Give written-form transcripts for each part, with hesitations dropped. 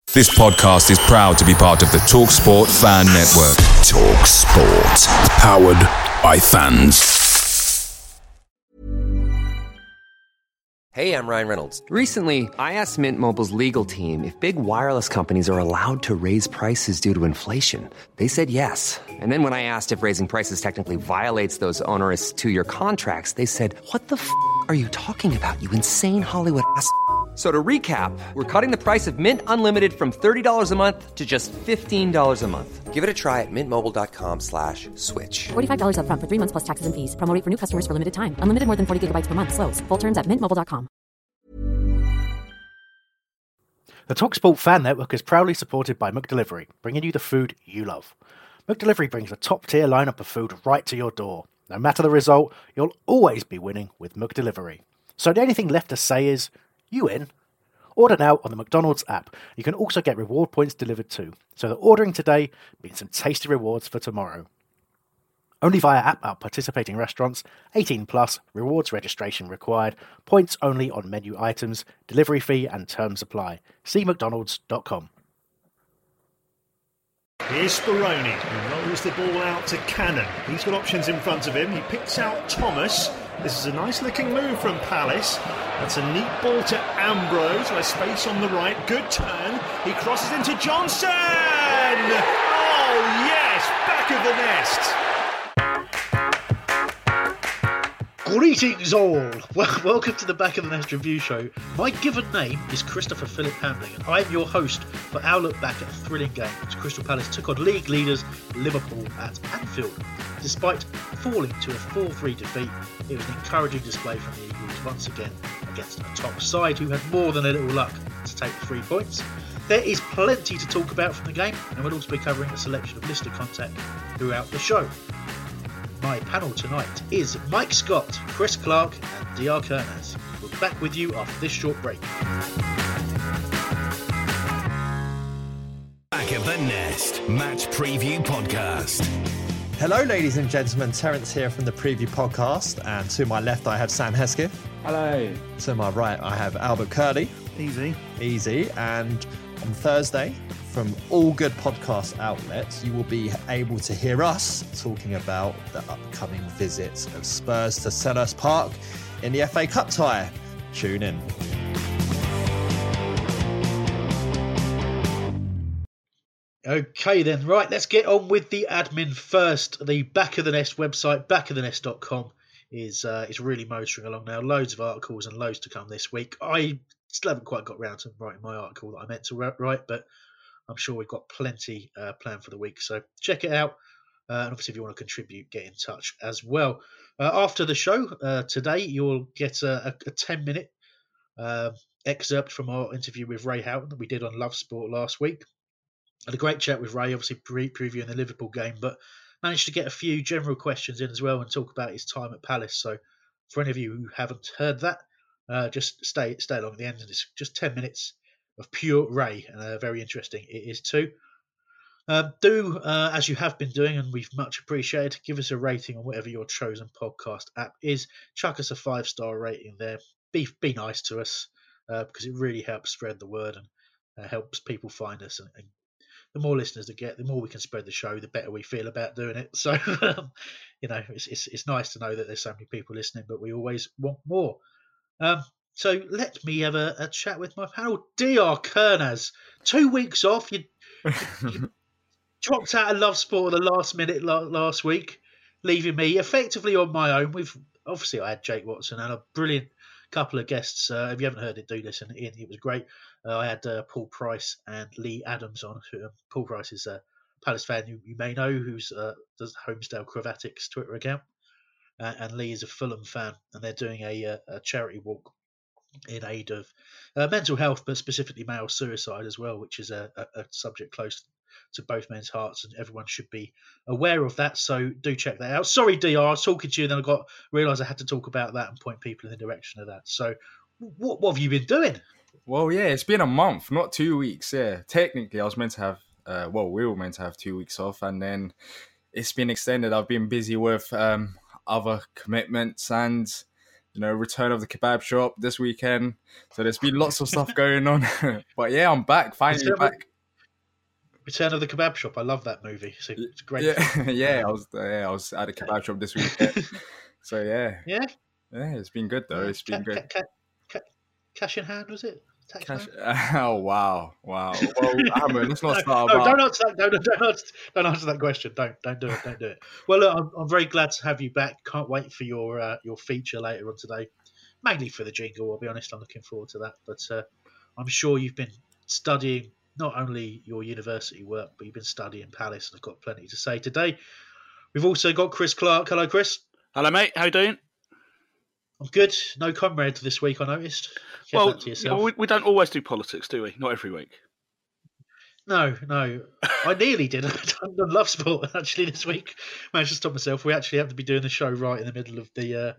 This podcast is proud to be part of the TalkSport Fan Network. TalkSport. Powered by fans. Hey, I'm Ryan Reynolds. Recently, I asked Mint Mobile's legal team if big wireless companies are allowed to raise prices due to inflation. They said yes. And then when I asked if raising prices technically violates those onerous two-year contracts, they said, "What the f*** are you talking about, you insane Hollywood ass?" So to recap, we're cutting the price of Mint Unlimited from $30 a month to just $15 a month. Give it a try at mintmobile.com/switch. $45 up front for 3 months plus taxes and fees. Promo rate for new customers for limited time. Unlimited more than 40 gigabytes per month. Slows full terms at mintmobile.com. The TalkSport Fan Network is proudly supported by McDelivery, bringing you the food you love. McDelivery brings a top-tier lineup of food right to your door. No matter the result, you'll always be winning with McDelivery. So the only thing left to say is, you in? Order now on the McDonald's app. You can also get reward points delivered too, so that ordering today means some tasty rewards for tomorrow. Only via app at participating restaurants, 18 plus, rewards registration required, points only on menu items, delivery fee and terms apply. See mcdonalds.com. Here's Speroni, who rolls the ball out to Cannon. He's got options in front of him. He picks out Thomas. This is a nice looking move from Palace. That's a neat ball to Ambrose, with space on the right. Good turn. He crosses into Johnson! Oh yes, back of the nest. Greetings all! Welcome to the Back of the Nest review show. My given name is Christopher Philip Hamling, and I'm your host for our look back at a thrilling game as Crystal Palace took on league leaders Liverpool at Anfield. Despite falling to a 4-3 defeat, it was an encouraging display from the Eagles once again against a top side who had more than a little luck to take the 3 points. There is plenty to talk about from the game, and we'll also be covering a selection of listener content throughout the show. My panel tonight is Mike Scott, Chris Clark and DR Kernaz. We'll be back with you after this short break. Back of the Nest Match Preview Podcast. Hello ladies and gentlemen, Terence here from the Preview Podcast, and to my left I have Sam Hesketh. Hello. To my right I have Albert Curley. Easy. And on Thursday, from all good podcast outlets, you will be able to hear us talking about the upcoming visit of Spurs to Selhurst Park in the FA Cup tie. Tune in. Okay then, right, let's get on with the admin first. The Back of the Nest website, backofthenest.com, is really motoring along now. Loads of articles and loads to come this week. I still haven't quite got round to writing my article that I meant to write, but I'm sure we've got plenty planned for the week. So check it out. And obviously, if you want to contribute, get in touch as well. After the show today, you'll get a 10-minute excerpt from our interview with Ray Houghton that we did on Love Sport last week. Had a great chat with Ray, obviously previewing the Liverpool game, but managed to get a few general questions in as well and talk about his time at Palace. So for any of you who haven't heard that, just stay along at the end. It's just 10 minutes of pure Ray, and very interesting it is too. As you have been doing, and we've much appreciated, give us a rating on whatever your chosen podcast app is. Chuck us a 5-star rating there. Be nice to us, because it really helps spread the word and helps people find us. And the more listeners they get, the more we can spread the show, the better we feel about doing it. So, it's nice to know that there's so many people listening, but we always want more. So let me have a chat with my panel. DR Kernaz, 2 weeks off. You dropped out of Love Sport at the last minute last week, leaving me effectively on my own. Obviously I had Jake Watson and a brilliant couple of guests. If you haven't heard it, do listen. It was great. I had Paul Price and Lee Adams on. Paul Price is a Palace fan you may know, who's does Homesdale Cravatics Twitter account, and Lee is a Fulham fan, and they're doing a charity walk in aid of mental health, but specifically male suicide as well, which is a subject close to both men's hearts, and everyone should be aware of that. So do check that out. Sorry, DR, I was talking to you, and then I realised I had to talk about that and point people in the direction of that. So what have you been doing? Well, yeah, it's been a month, not 2 weeks. Yeah, technically, I was meant to have. We were meant to have 2 weeks off, and then it's been extended. I've been busy with other commitments, and return of the kebab shop this weekend. So there's been lots of stuff going on. But yeah, I'm back. Finally back. Return of the Kebab Shop. I love that movie. It's a great. Yeah, I was at a kebab shop this weekend. So yeah, it's been good though. It's been good. Cash in hand, was it? Cash. Oh wow. Well, Hammer, let's not start. Don't answer that. Don't answer that question. Don't do it. Don't do it. Well, look, I'm very glad to have you back. Can't wait for your feature later on today. Mainly for the jingle. I'll be honest. I'm looking forward to that. But I'm sure you've been studying not only your university work, but you've been studying Palace and have got plenty to say today. We've also got Chris Clark. Hello, Chris. Hello, mate. How you doing? I'm good. No Conrad this week, I noticed. We don't always do politics, do we? Not every week. No. I nearly did. I love sport actually this week. Managed to stop myself. We actually have to be doing the show right in the middle of the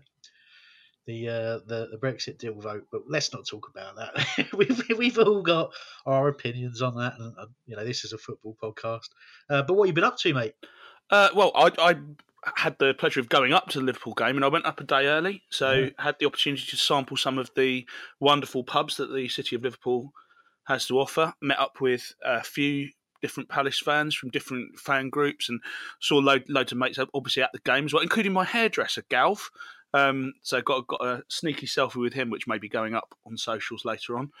Brexit deal vote, but let's not talk about that. We've all got our opinions on that, and this is a football podcast. But what have you been up to, mate? I had the pleasure of going up to the Liverpool game, and I went up a day early, so had the opportunity to sample some of the wonderful pubs that the city of Liverpool has to offer. Met up with a few different Palace fans from different fan groups, and saw loads of mates obviously at the game as well, including my hairdresser Galv. So got a sneaky selfie with him, which may be going up on socials later on.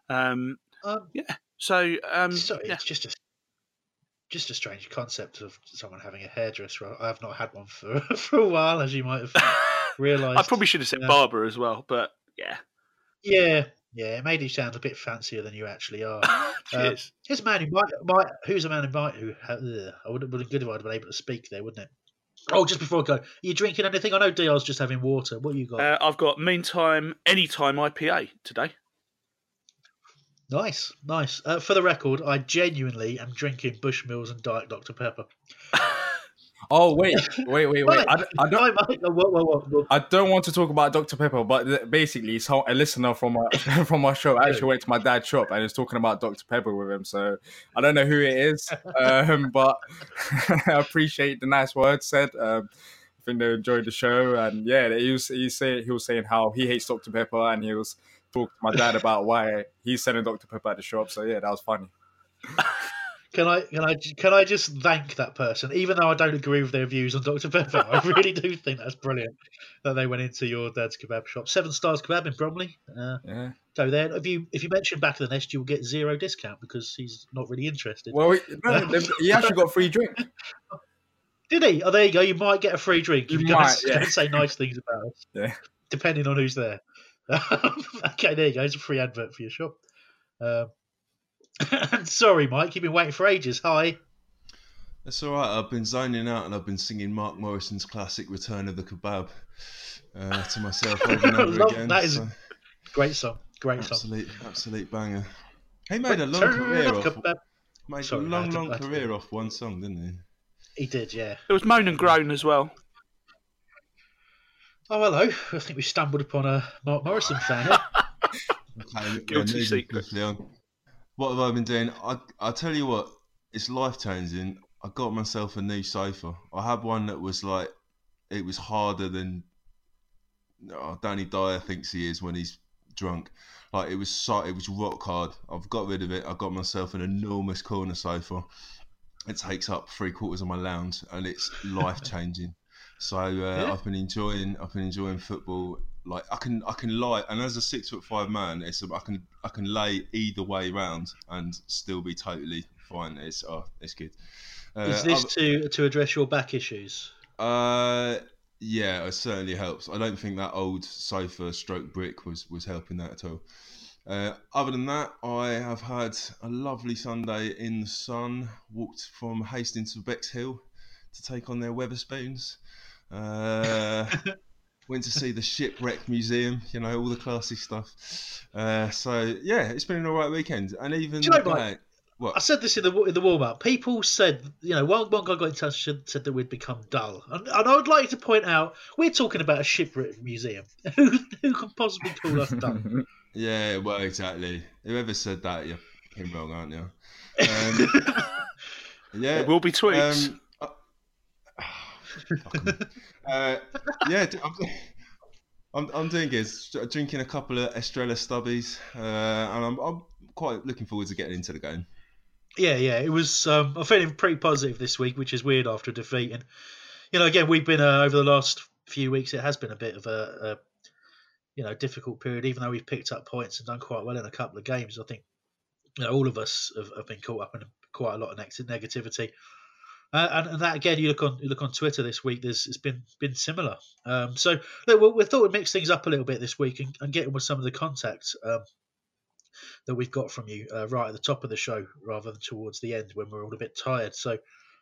It's just a strange concept of someone having a hairdresser. I have not had one for a while, as you might have realised. I probably should have said barber as well, but yeah. Yeah, it made you sound a bit fancier than you actually are. Cheers. Here's a man who's a man who I would have been good if I'd been able to speak there, wouldn't it? Oh, just before I go, are you drinking anything? I know DR's just having water. What have you got? I've got Meantime Anytime IPA today. Nice. For the record, I genuinely am drinking Bushmills and Diet Dr. Pepper. Oh, wait. I don't want to talk about Dr. Pepper, but basically, a listener from our show actually went to my dad's shop and is talking about Dr. Pepper with him. So I don't know who it is, but I appreciate the nice words said. I think they enjoyed the show, and yeah, he was saying how he hates Dr. Pepper, and he was talking to my dad about why he's selling Dr. Pepper at the shop. So yeah, that was funny. Can I just thank that person, even though I don't agree with their views on Dr. Pepper? I really do think that's brilliant that they went into your dad's kebab shop. 7 Stars Kebab in Bromley. Go there. If you mention Back of the Nest, you'll get 0 discount because he's not really interested. Well, he actually got a free drink. Did he? Oh, there you go. You might get a free drink if you go and say nice things about us. Yeah. Depending on who's there. Okay, there you go. It's a free advert for your shop. Sorry, Mike. You've been waiting for ages. Hi. That's all right. I've been zoning out and I've been singing Mark Morrison's classic "Return of the Kebab" to myself over and over again. That is a great song. Absolute banger. He made a long career off. Career off one song, didn't he? He did, yeah. It was Moan and Groan as well. Oh, hello. I think we stumbled upon a Mark Morrison fan here. Guilty secret. What have I been doing? I'll tell you what, it's life-changing. I got myself a new sofa. I had one that was like, it was harder than Danny Dyer thinks he is when he's drunk. Like, it was rock hard. I've got rid of it. I got myself an enormous corner sofa. It takes up 3/4 of my lounge, and it's life-changing. So I've been enjoying football. Like I can lie, and as a 6'5" man, I can lay either way round and still be totally fine. It's good. Is this to address your back issues? Yeah, it certainly helps. I don't think that old sofa stroke brick was helping that at all. Other than that, I have had a lovely Sunday in the sun. Walked from Hastings to Bexhill to take on their Wetherspoons. Went to see the Shipwreck Museum, all the classy stuff. So yeah, it's been an alright weekend. And even what I said this in the warm up. People said, one guy got in touch and said that we'd become dull, and I would like to point out we're talking about a Shipwreck Museum. Who can possibly call us dull? Yeah, well, exactly. Whoever said that, you're fucking wrong, aren't you? Yeah, there will be tweets. I'm doing good. Drinking a couple of Estrella Stubbies, and I'm quite looking forward to getting into the game. Yeah. It was. I'm feeling pretty positive this week, which is weird after a defeat. And again, we've been over the last few weeks. It has been a bit of a difficult period. Even though we've picked up points and done quite well in a couple of games, I think all of us have been caught up in quite a lot of negativity. And that again, you look on Twitter this week. It's been similar. So look, we thought we'd mix things up a little bit this week and get in with some of the contact that we've got from you right at the top of the show, rather than towards the end when we're all a bit tired. So,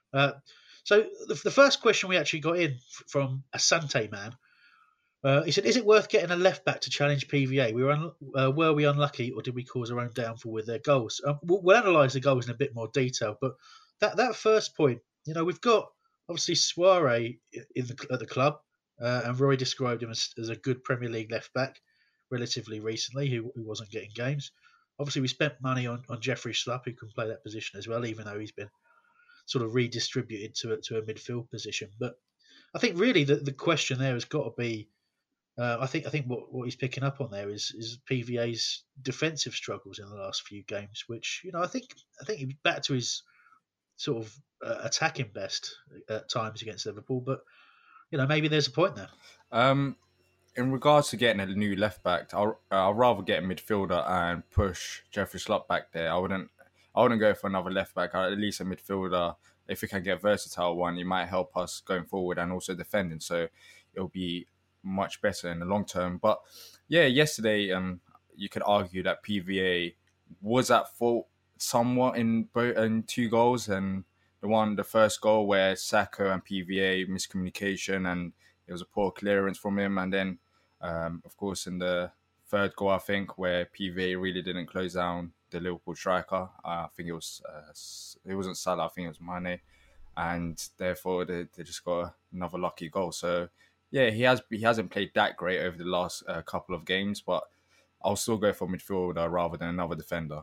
the first question we actually got in from Asante Man. He said, "Is it worth getting a left back to challenge PVA? Were we unlucky, or did we cause our own downfall with their goals?" We'll analyse the goals in a bit more detail, but that first point, we've got obviously Suarez at the club, and Roy described him as a good Premier League left back relatively recently, who wasn't getting games. Obviously, we spent money on Jeffrey Schlupp, who can play that position as well, even though he's been sort of redistributed to a midfield position. But I think really the question there has got to be. I think what he's picking up on there is PVA's defensive struggles in the last few games, which I think he's back to his sort of attacking best at times against Liverpool, but maybe there's a point there. In regards to getting a new left back, I'll rather get a midfielder and push Jeffrey Schlupp back there. I wouldn't go for another left back. At least a midfielder, if we can get a versatile one, it might help us going forward and also defending. So it'll be much better in the long term. But yeah, yesterday you could argue that PVA was at fault somewhat in two goals, and the first goal where Saka and PVA miscommunication and it was a poor clearance from him, and then of course in the third goal I think where PVA really didn't close down the Liverpool striker. I think it wasn't Salah, I think it was Mane, and therefore they just got another lucky goal. So yeah, he hasn't played that great over the last couple of games, but I'll still go for midfielder rather than another defender.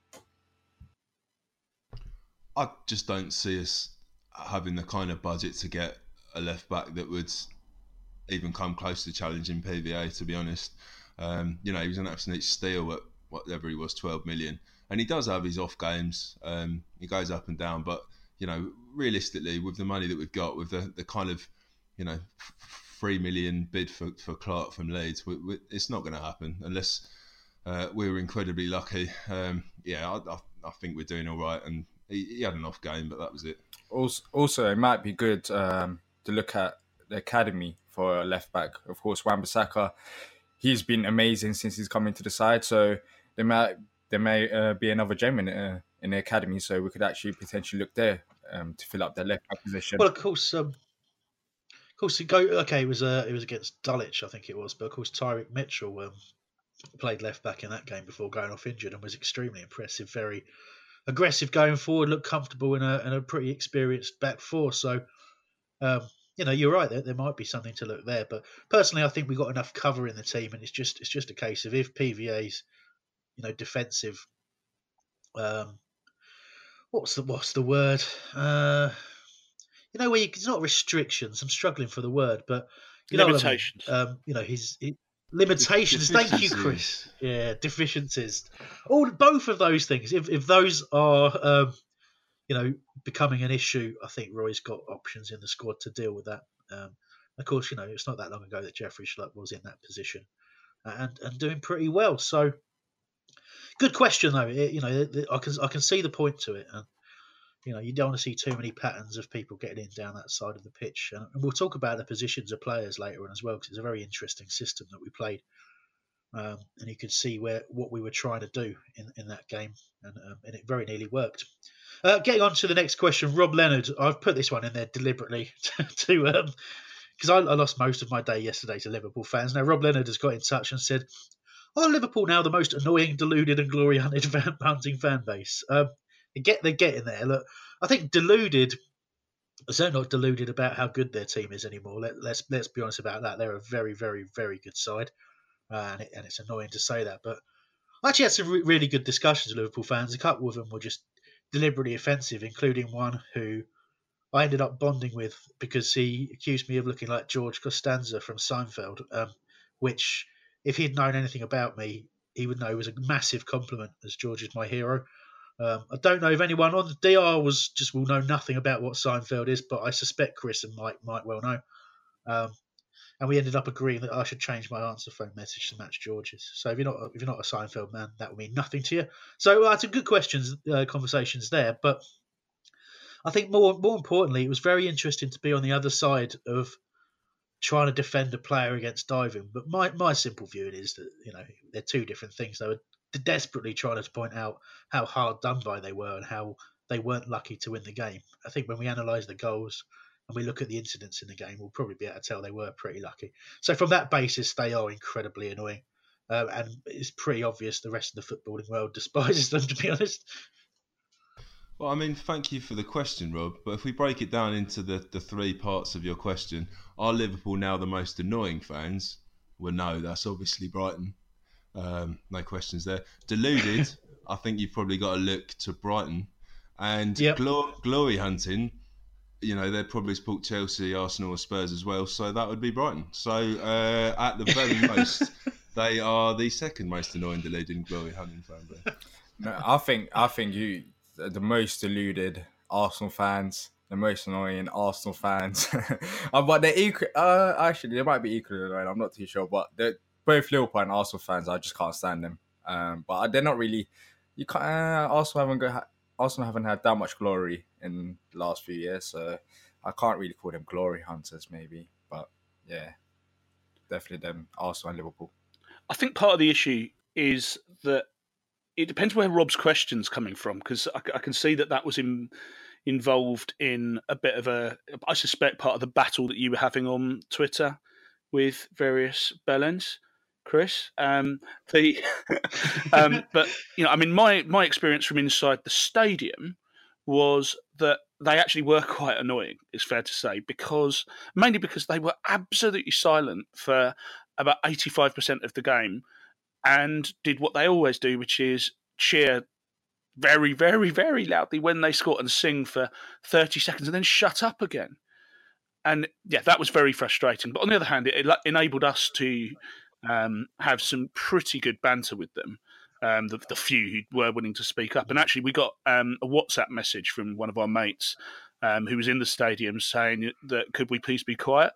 I just don't see us having the kind of budget to get a left back that would even come close to challenging PVA, to be honest. He was an absolute steal at whatever he was, 12 million. And he does have his off games. He goes up and down, but realistically, with the money that we've got, with the kind of 3 million bid for Clark from Leeds, it's not going to happen unless we were incredibly lucky. I think we're doing all right, and he had an off game, but that was it. Also, it might be good to look at the academy for a left back. Of course, Wan-Bissaka, he's been amazing since he's come into the side, so there may be another gem in the academy, so we could actually potentially look there to fill up their left back position. Well, of course, it was against Dulwich, I think it was, but of course Tyrick Mitchell played left back in that game before going off injured and was extremely impressive, very aggressive going forward, looked comfortable in a pretty experienced back four. So, you're right, there might be something to look there. But personally, I think we've got enough cover in the team, and it's just a case of if PVA's defensive. What's the word? Where it's not restrictions. I'm struggling for the word, but limitations. His limitations. Thank you, Chris. Yeah, deficiencies. Both of those things. If those are becoming an issue, I think Roy's got options in the squad to deal with that. Of course, it's not that long ago that Jeffrey Schlupp was in that position and doing pretty well. So, good question though. I can see the point to it, and you don't want to see too many patterns of people getting in down that side of the pitch. And we'll talk about the positions of players later on as well, because it's a very interesting system that we played. And you could see what we were trying to do in that game, and it very nearly worked. Getting on to the next question, Rob Leonard. I've put this one in there deliberately to because I lost most of my day yesterday to Liverpool fans. Now, Rob Leonard has got in touch and said, "Are Liverpool now the most annoying, deluded and glory-hunting fan base?" They're getting there. Look, I think deluded. They're not deluded about how good their team is anymore. Let's be honest about that. They're a very, very, very good side, and it's annoying to say that. But I actually had some really good discussions with Liverpool fans. A couple of them were just deliberately offensive, including one who I ended up bonding with because he accused me of looking like George Costanza from Seinfeld. which if he'd known anything about me, he would know it was a massive compliment, as George is my hero. I don't know if anyone on the DR will know nothing about what Seinfeld is, but I suspect Chris and Mike might well know. And we ended up agreeing that I should change my answer phone message to match George's. So if you're not a Seinfeld man, that will mean nothing to you. So some good conversations there. But I think more importantly, it was very interesting to be on the other side of trying to defend a player against diving. But my simple view is that they're two different things. They were desperately trying to point out how hard done by they were and how they weren't lucky to win the game. I think when we analyse the goals and we look at the incidents in the game, we'll probably be able to tell they were pretty lucky. So from that basis, they are incredibly annoying. And it's pretty obvious the rest of the footballing world despises them, to be honest. Well, I mean, thank you for the question, Rob. But if we break it down into the three parts of your question, are Liverpool now the most annoying fans? Well, no, that's obviously Brighton. No questions there. Deluded, I think you've probably got to look to Brighton. And glory hunting, they'd probably support Chelsea, Arsenal or Spurs as well, so that would be Brighton. So at the very most, they are the second most annoying deluded glory hunting fan base. No, I think you, the most deluded Arsenal fans, the most annoying Arsenal fans. But they're equal. Actually, they might be equally annoying. I'm not too sure, but both Liverpool and Arsenal fans, I just can't stand them. But they're not really. You can't. Arsenal haven't had that much glory in the last few years, so I can't really call them glory hunters, maybe. But yeah, definitely them, Arsenal and Liverpool. I think part of the issue is that it depends where Rob's question's coming from, because I can see that was involved in a bit of I suspect, part of the battle that you were having on Twitter with various bellends, Chris. But my experience from inside the stadium was that they actually were quite annoying, it's fair to say, mainly because they were absolutely silent for about 85% of the game and did what they always do, which is cheer very, very, very loudly when they score and sing for 30 seconds and then shut up again. And yeah, that was very frustrating. But on the other hand, it enabled us to have some pretty good banter with them, the few who were willing to speak up. And actually, we got a WhatsApp message from one of our mates who was in the stadium saying that, could we please be quiet?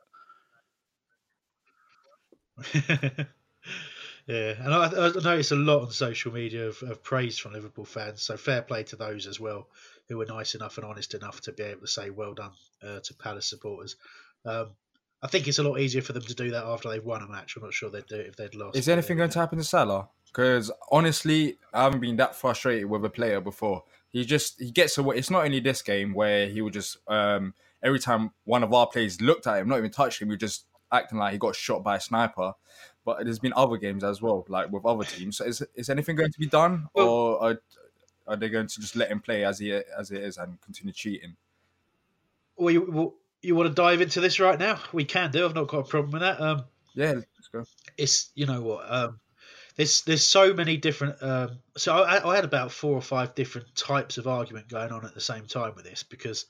Yeah, and I noticed a lot on social media of praise from Liverpool fans, so fair play to those as well, who were nice enough and honest enough to be able to say well done to Palace supporters. I think it's a lot easier for them to do that after they've won a match. I'm not sure they'd do it if they'd lost. Is anything going to happen to Salah? Because honestly, I haven't been that frustrated with a player before. He gets away. It's not only this game where he would just, every time one of our players looked at him, not even touched him, he was just acting like he got shot by a sniper. But there's been other games as well, like with other teams. So is anything going to be done, or are they going to just let him play as it is and continue cheating? Well, you want to dive into this right now? We can do. I've not got a problem with that. Yeah, let's go. It's there's so many different. So I had about 4 or 5 different types of argument going on at the same time with this, because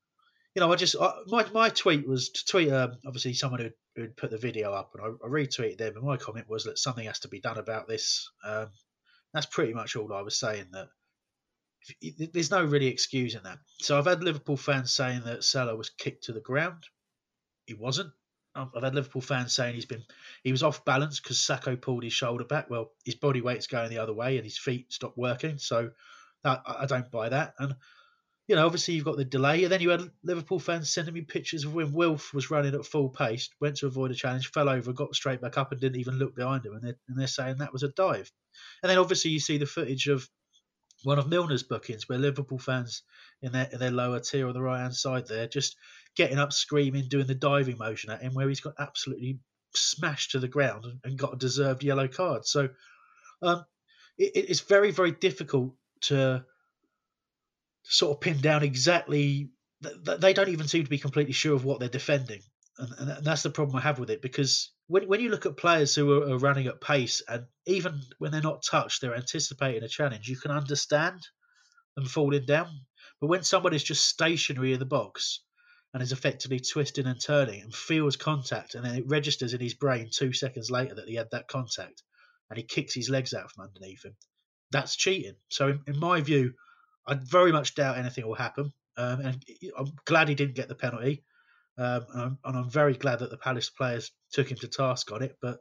my tweet was to tweet obviously someone who'd put the video up, and I retweeted them, and my comment was that something has to be done about this. That's pretty much all I was saying, that there's no really excusing that. So I've had Liverpool fans saying that Salah was kicked to the ground. He wasn't. I've had Liverpool fans saying he was off balance because Sacco pulled his shoulder back. Well, his body weight's going the other way and his feet stopped working. So I don't buy that. And obviously you've got the delay, and then you had Liverpool fans sending me pictures of when Wilf was running at full pace, went to avoid a challenge, fell over, got straight back up, and didn't even look behind him. And they're saying that was a dive. And then obviously you see the footage of one of Milner's bookings where Liverpool fans in their lower tier on the right hand side there just getting up, screaming, doing the diving motion at him, where he's got absolutely smashed to the ground and got a deserved yellow card. So it's very, very difficult to sort of pin down exactly. They don't even seem to be completely sure of what they're defending, and that's the problem I have with it, because when you look at players who are running at pace, and even when they're not touched, they're anticipating a challenge, you can understand them falling down. But when someone is just stationary in the box and is effectively twisting and turning and feels contact, and then it registers in his brain 2 seconds later that he had that contact, and he kicks his legs out from underneath him. That's cheating. So in my view, I very much doubt anything will happen, and I'm glad he didn't get the penalty, and I'm very glad that the Palace players took him to task on it. But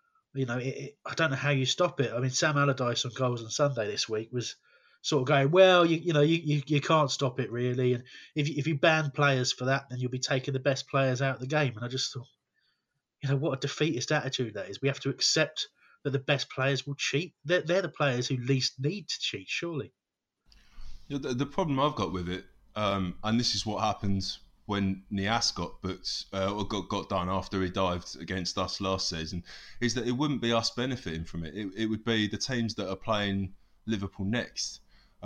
I don't know how you stop it. I mean, Sam Allardyce on Goals on Sunday this week was sort of going, well, you can't stop it really, and if you ban players for that, then you'll be taking the best players out of the game. And I just thought, what a defeatist attitude that is. We have to accept that the best players will cheat. They're the players who least need to cheat, surely. The problem I've got with it, and this is what happened when Niasse got booked or got done after he dived against us last season, is that it wouldn't be us benefiting from it. It would be the teams that are playing Liverpool next.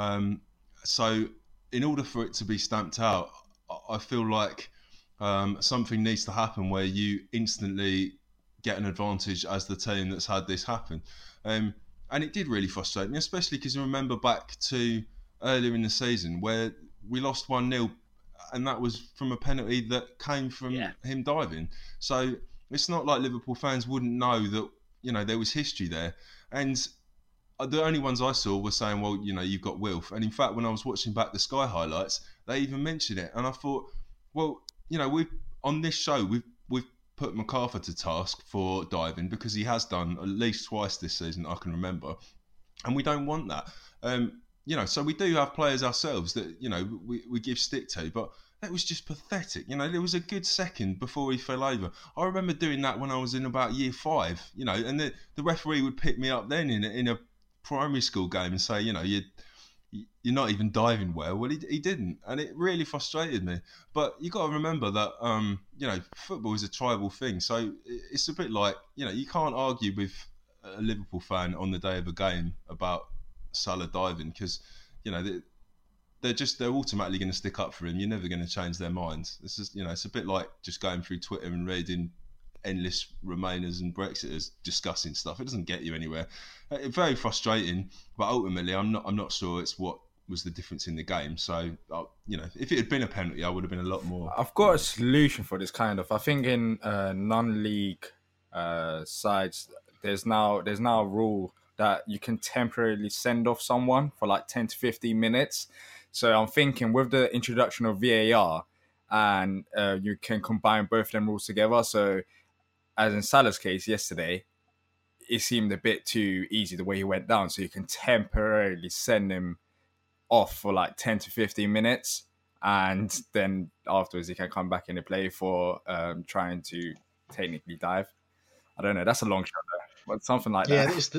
So in order for it to be stamped out, I feel like something needs to happen where you instantly get an advantage as the team that's had this happen. And it did really frustrate me, especially because you remember back to earlier in the season where we lost 1-0, and that was from a penalty that came from him diving. So it's not like Liverpool fans wouldn't know that, there was history there. And the only ones I saw were saying, well, you've got Wilf. And in fact, when I was watching back the Sky highlights, they even mentioned it. And I thought, well, we've on this show, we've put MacArthur to task for diving because he has done at least twice this season I can remember. And we don't want that. So we do have players ourselves that, we give stick to, but that was just pathetic. There was a good second before he fell over. I remember doing that when I was in about year 5, and the referee would pick me up then in a primary school game and say, you're not even diving well. Well, he didn't, and it really frustrated me. But you got to remember that, football is a tribal thing. So it's a bit like, you can't argue with a Liverpool fan on the day of a game about Salah diving because they're automatically going to stick up for him. You're never going to change their minds. This is it's a bit like just going through Twitter and reading endless Remainers and Brexiters discussing stuff. It doesn't get you anywhere. Very frustrating, but ultimately I'm not sure it's what was the difference in the game. So if it had been a penalty, I would have been a lot more. I've got a solution for this kind of. I think in non-league sides, there's now a rule that you can temporarily send off someone for like 10 to 15 minutes. So I'm thinking with the introduction of VAR, and you can combine both of them rules together. So as in Salah's case yesterday, it seemed a bit too easy the way he went down. So you can temporarily send him off for like 10 to 15 minutes. And then afterwards he can come back into play for trying to technically dive. I don't know. That's a long shot there, but something like that. Yeah, it's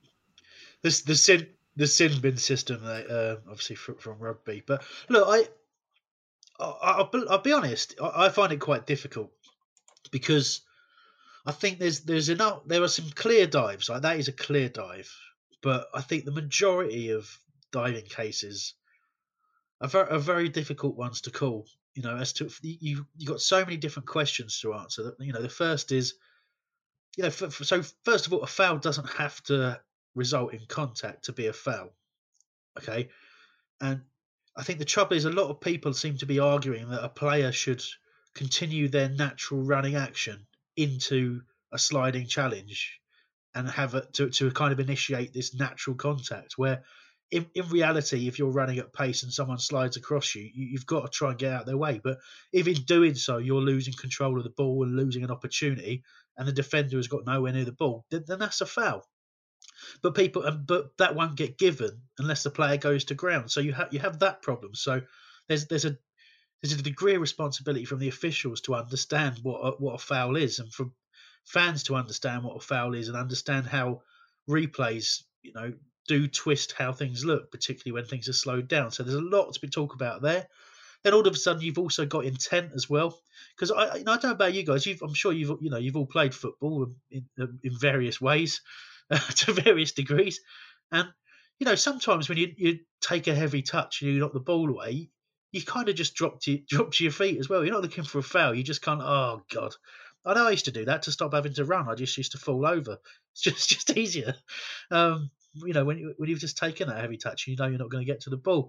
the sin bin system, obviously from rugby. But look, I'll be honest. I find it quite difficult because I think there are some clear dives. Like that is a clear dive, but I think the majority of diving cases are very difficult ones to call. As to you got so many different questions to answer. That the first is, so first of all, a foul doesn't have to result in contact to be a foul. Okay, and I think the trouble is a lot of people seem to be arguing that a player should continue their natural running action into a sliding challenge and have it to kind of initiate this natural contact, where in reality, if you're running at pace and someone slides across you, you've got to try and get out of their way. But if in doing so you're losing control of the ball and losing an opportunity, and the defender has got nowhere near the ball, then that's a foul. But that won't get given unless the player goes to ground. So you have that problem. So there's a degree of responsibility from the officials to understand what a foul is, and from fans to understand what a foul is and understand how replays do twist how things look, particularly when things are slowed down. So there's a lot to be talked about there. Then all of a sudden you've also got intent as well, because I don't know about you guys. I'm sure you've all played football in various ways to various degrees, and sometimes when you take a heavy touch and you knock the ball away, you kind of just drop to your feet as well. You're not looking for a foul. You just kind of, oh God. I know I used to do that to stop having to run. I just used to fall over. It's just easier. When you've just taken that heavy touch, you're not going to get to the ball.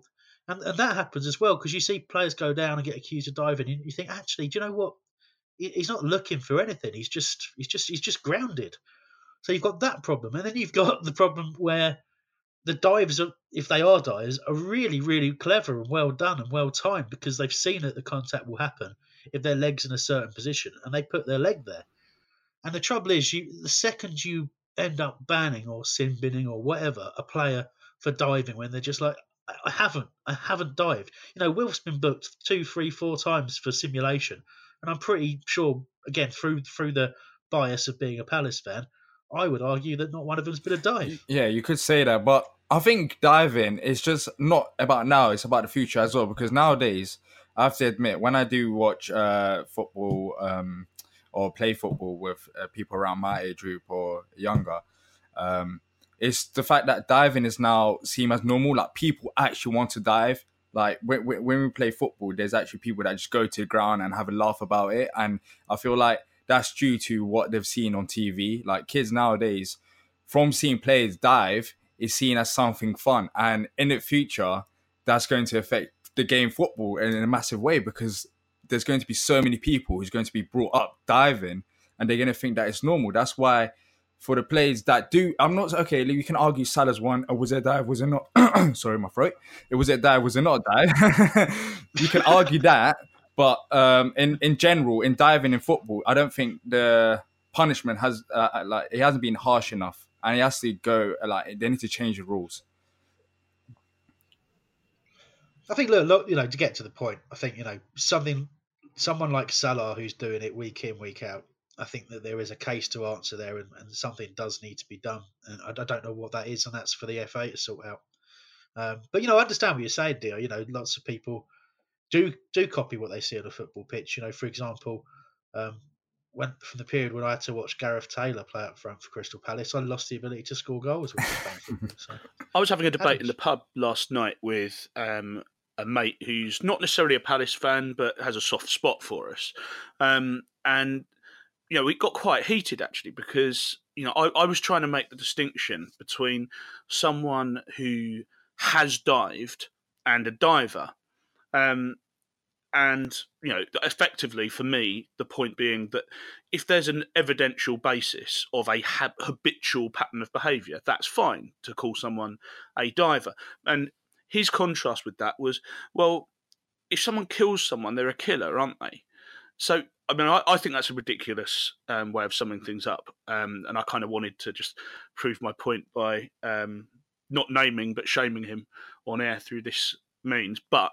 And that happens as well because you see players go down and get accused of diving, and you think, actually, do you know what? He's not looking for anything. He's just grounded. So you've got that problem, and then you've got the problem where the dives, if they are dives, are really, really clever and well done and well timed because they've seen that the contact will happen if their leg's in a certain position, and they put their leg there. And the trouble is, the second you end up banning or sin binning or whatever a player for diving when they're just like, I haven't dived. Wilf's been booked 2, 3, 4 times for simulation, and I'm pretty sure, again, through the bias of being a Palace fan, I would argue that not one of them's been a dive. Yeah, you could say that, but I think diving is just not about now, it's about the future as well, because nowadays, I have to admit, when I do watch football or play football with people around my age group or younger, it's the fact that diving is now seen as normal. Like, people actually want to dive. Like, when we play football, there's actually people that just go to the ground and have a laugh about it. And I feel like that's due to what they've seen on TV. Like, kids nowadays, from seeing players dive, is seen as something fun. And in the future, that's going to affect the game football in a massive way, because there's going to be so many people who's going to be brought up diving, and they're going to think that it's normal. That's why for the players that do, I'm not, okay, you can argue Salah's one, was it a dive, was it not? Sorry, my throat. It was a dive, was it not a dive? You can argue that, but in general, in diving in football, I don't think the punishment has, it hasn't been harsh enough, and it has to go, they need to change the rules. I think, look, to get to the point, I think, someone like Salah who's doing it week in, week out, I think that there is a case to answer there, and something does need to be done. And I don't know what that is, and that's for the FA to sort out. But, I understand what you're saying, Dio. Lots of people do copy what they see on a football pitch. For example, from the period when I had to watch Gareth Taylor play up front for Crystal Palace, I lost the ability to score goals. So, I was having a debate in the pub last night with a mate who's not necessarily a Palace fan, but has a soft spot for us. And we got quite heated, actually, because, I was trying to make the distinction between someone who has dived and a diver. And, effectively, for me, the point being that if there's an evidential basis of a habitual pattern of behaviour, that's fine to call someone a diver. And his contrast with that was, well, if someone kills someone, they're a killer, aren't they? So, I think that's a ridiculous way of summing things up. And I kind of wanted to just prove my point by not naming but shaming him on air through this means. But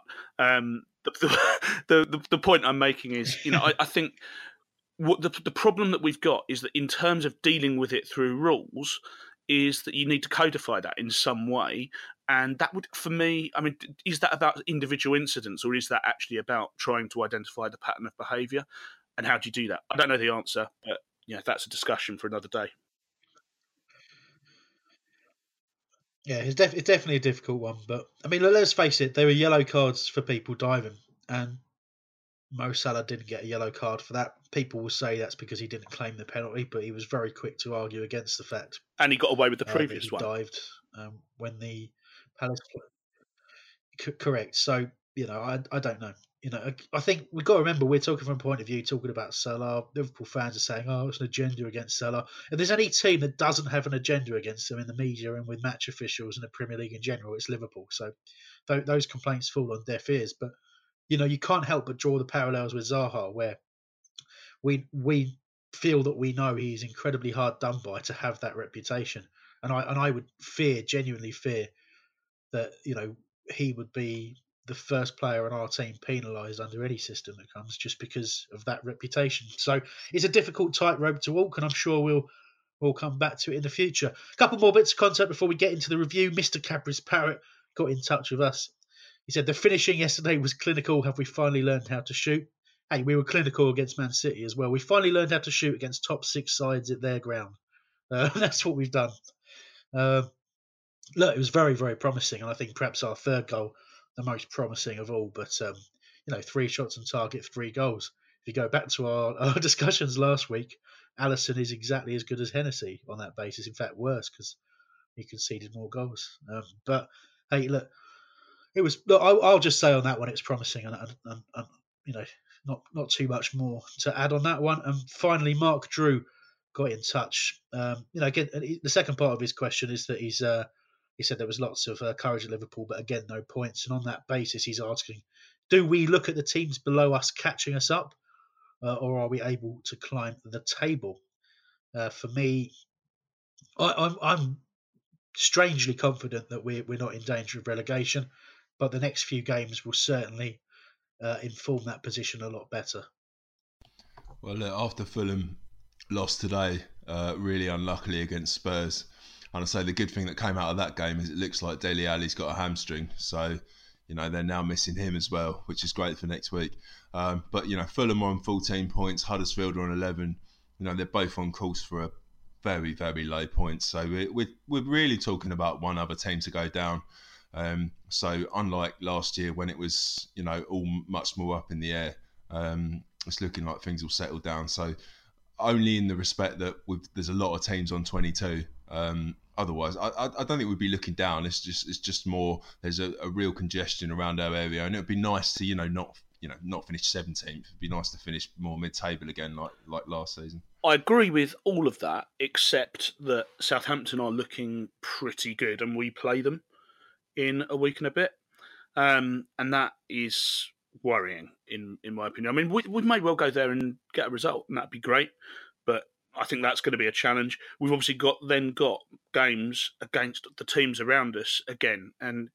the point I'm making is, I think what the problem that we've got is that in terms of dealing with it through rules, is that you need to codify that in some way. And that would, for me, is that about individual incidents, or is that actually about trying to identify the pattern of behaviour? And how do you do that? I don't know the answer, but that's a discussion for another day. Yeah, it's definitely a difficult one. But, let's face it, there were yellow cards for people diving, and Mo Salah didn't get a yellow card for that. People will say that's because he didn't claim the penalty, but he was very quick to argue against the fact. And he got away with the previous one. Dived when the Palace... Correct. So, I don't know. I think we've got to remember we're talking from a point of view, talking about Salah. Liverpool fans are saying, it's an agenda against Salah. If there's any team that doesn't have an agenda against them in the media and with match officials and the Premier League in general, it's Liverpool. So those complaints fall on deaf ears. But, you can't help but draw the parallels with Zaha, where we feel that we know he's incredibly hard done by to have that reputation. And I would genuinely fear that, he would be the first player on our team penalised under any system that comes, just because of that reputation. So it's a difficult tightrope to walk, and I'm sure we'll come back to it in the future. A couple more bits of content before we get into the review. Mr. Cadbury's Parrot got in touch with us. He said, the finishing yesterday was clinical. Have we finally learned how to shoot? Hey, we were clinical against Man City as well. We finally learned how to shoot against top 6 sides at their ground. That's what we've done. Look, it was very, very promising, and I think perhaps our third goal, the most promising of all. But 3 shots on target, 3 goals. If you go back to our discussions last week, Alisson is exactly as good as Hennessy on that basis. In fact, worse, because he conceded more goals. But hey, look, it was. Look, I'll just say on that one, it's promising, and you know, not too much more to add on that one. And finally, Mark Drew got in touch. Again, the second part of his question is that he said there was lots of courage at Liverpool, but again, no points. And on that basis, he's asking, do we look at the teams below us catching us up, or are we able to climb the table? For me, I'm strangely confident that we're not in danger of relegation, but the next few games will certainly inform that position a lot better. Well, look, after Fulham lost today, really unluckily against Spurs, and I say the good thing that came out of that game is it looks like Dele Alli's got a hamstring, so they're now missing him as well, which is great for next week. But Fulham are on 14 points, Huddersfield are on 11. They're both on course for a very, very low point. So we're really talking about one other team to go down. So unlike last year when it was all much more up in the air, it's looking like things will settle down. So only in the respect that there's a lot of teams on 22. Otherwise, I don't think we'd be looking down. It's just more. There's a real congestion around our area, and it'd be nice to not finish 17th. It'd be nice to finish more mid-table again, like last season. I agree with all of that, except that Southampton are looking pretty good, and we play them in a week and a bit, and that is worrying in my opinion. I mean, we may well go there and get a result, and that'd be great, but I think that's going to be a challenge. We've obviously got games against the teams around us again, and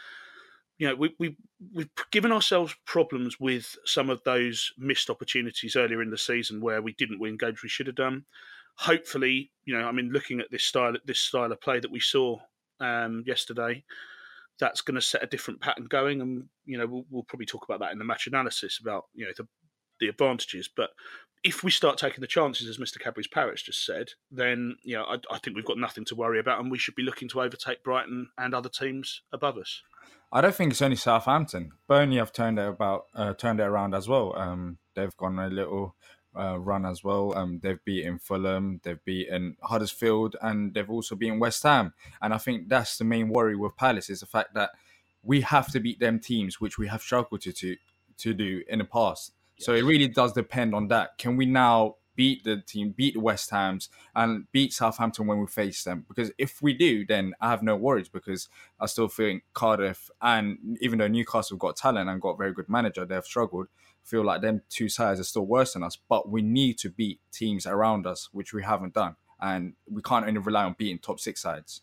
we've given ourselves problems with some of those missed opportunities earlier in the season where we didn't win games we should have done. Hopefully, looking at this style of play that we saw yesterday, that's going to set a different pattern going, and we'll probably talk about that in the match analysis about the advantages. But if we start taking the chances, as Mr. Cadbury's Parrots just said, then I think we've got nothing to worry about, and we should be looking to overtake Brighton and other teams above us. I don't think it's only Southampton. Burnley have turned it around as well. They've gone a little run as well. They've beaten Fulham, they've beaten Huddersfield, and they've also beaten West Ham. And I think that's the main worry with Palace, is the fact that we have to beat them teams which we have struggled to do in the past. So it really does depend on that. Can we now beat the West Hams and beat Southampton when we face them? Because if we do, then I have no worries, because I still think Cardiff, and even though Newcastle have got talent and got a very good manager, they've struggled. I feel like them two sides are still worse than us, but we need to beat teams around us, which we haven't done. And we can't only rely on beating top six sides.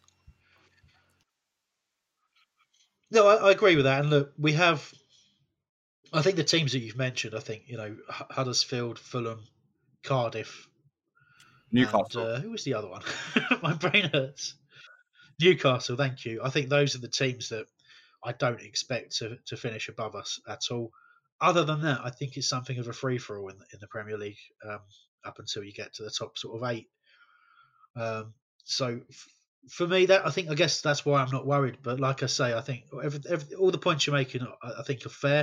No, I agree with that. And look, we have, I think the teams that you've mentioned, I think, Huddersfield, Fulham, Cardiff, Newcastle. And, who was the other one? My brain hurts. Newcastle, thank you. I think those are the teams that I don't expect to finish above us at all. Other than that, I think it's something of a free-for-all in the Premier League up until you get to the top sort of 8. So for me, I guess that's why I'm not worried. But like I say, I think all the points you're making, I think, are fair.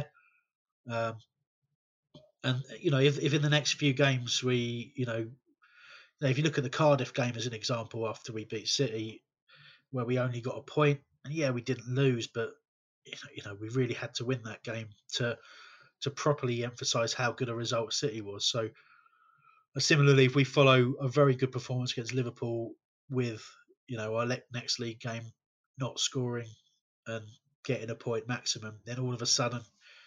And if in the next few games we, if you look at the Cardiff game as an example, after we beat City, where we only got a point, and we didn't lose, but we really had to win that game to properly emphasise how good a result City was. So similarly, if we follow a very good performance against Liverpool with our next league game not scoring and getting a point maximum, then all of a sudden,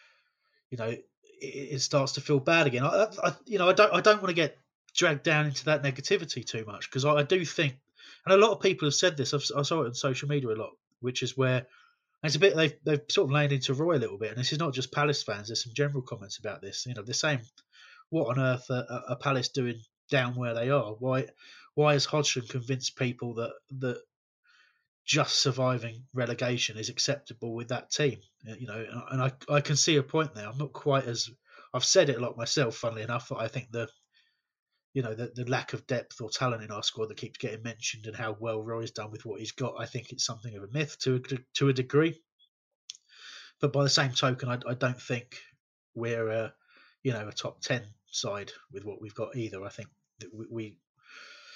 it starts to feel bad again. I don't want to get dragged down into that negativity too much, because I do think, and a lot of people have said this. I saw it on social media a lot, which is where it's a bit they've sort of laid into Roy a little bit. And this is not just Palace fans. There's some general comments about this. They're saying, "What on earth are Palace doing down where they are? Why has Hodgson convinced people that just surviving relegation is acceptable with that team?" And I can see a point there. I'm not quite as, I've said it a lot myself, funnily enough, that I think the lack of depth or talent in our squad that keeps getting mentioned, and how well Roy's done with what he's got, I think it's something of a myth to a degree. But by the same token, I don't think we're a top 10 side with what we've got either. I think that we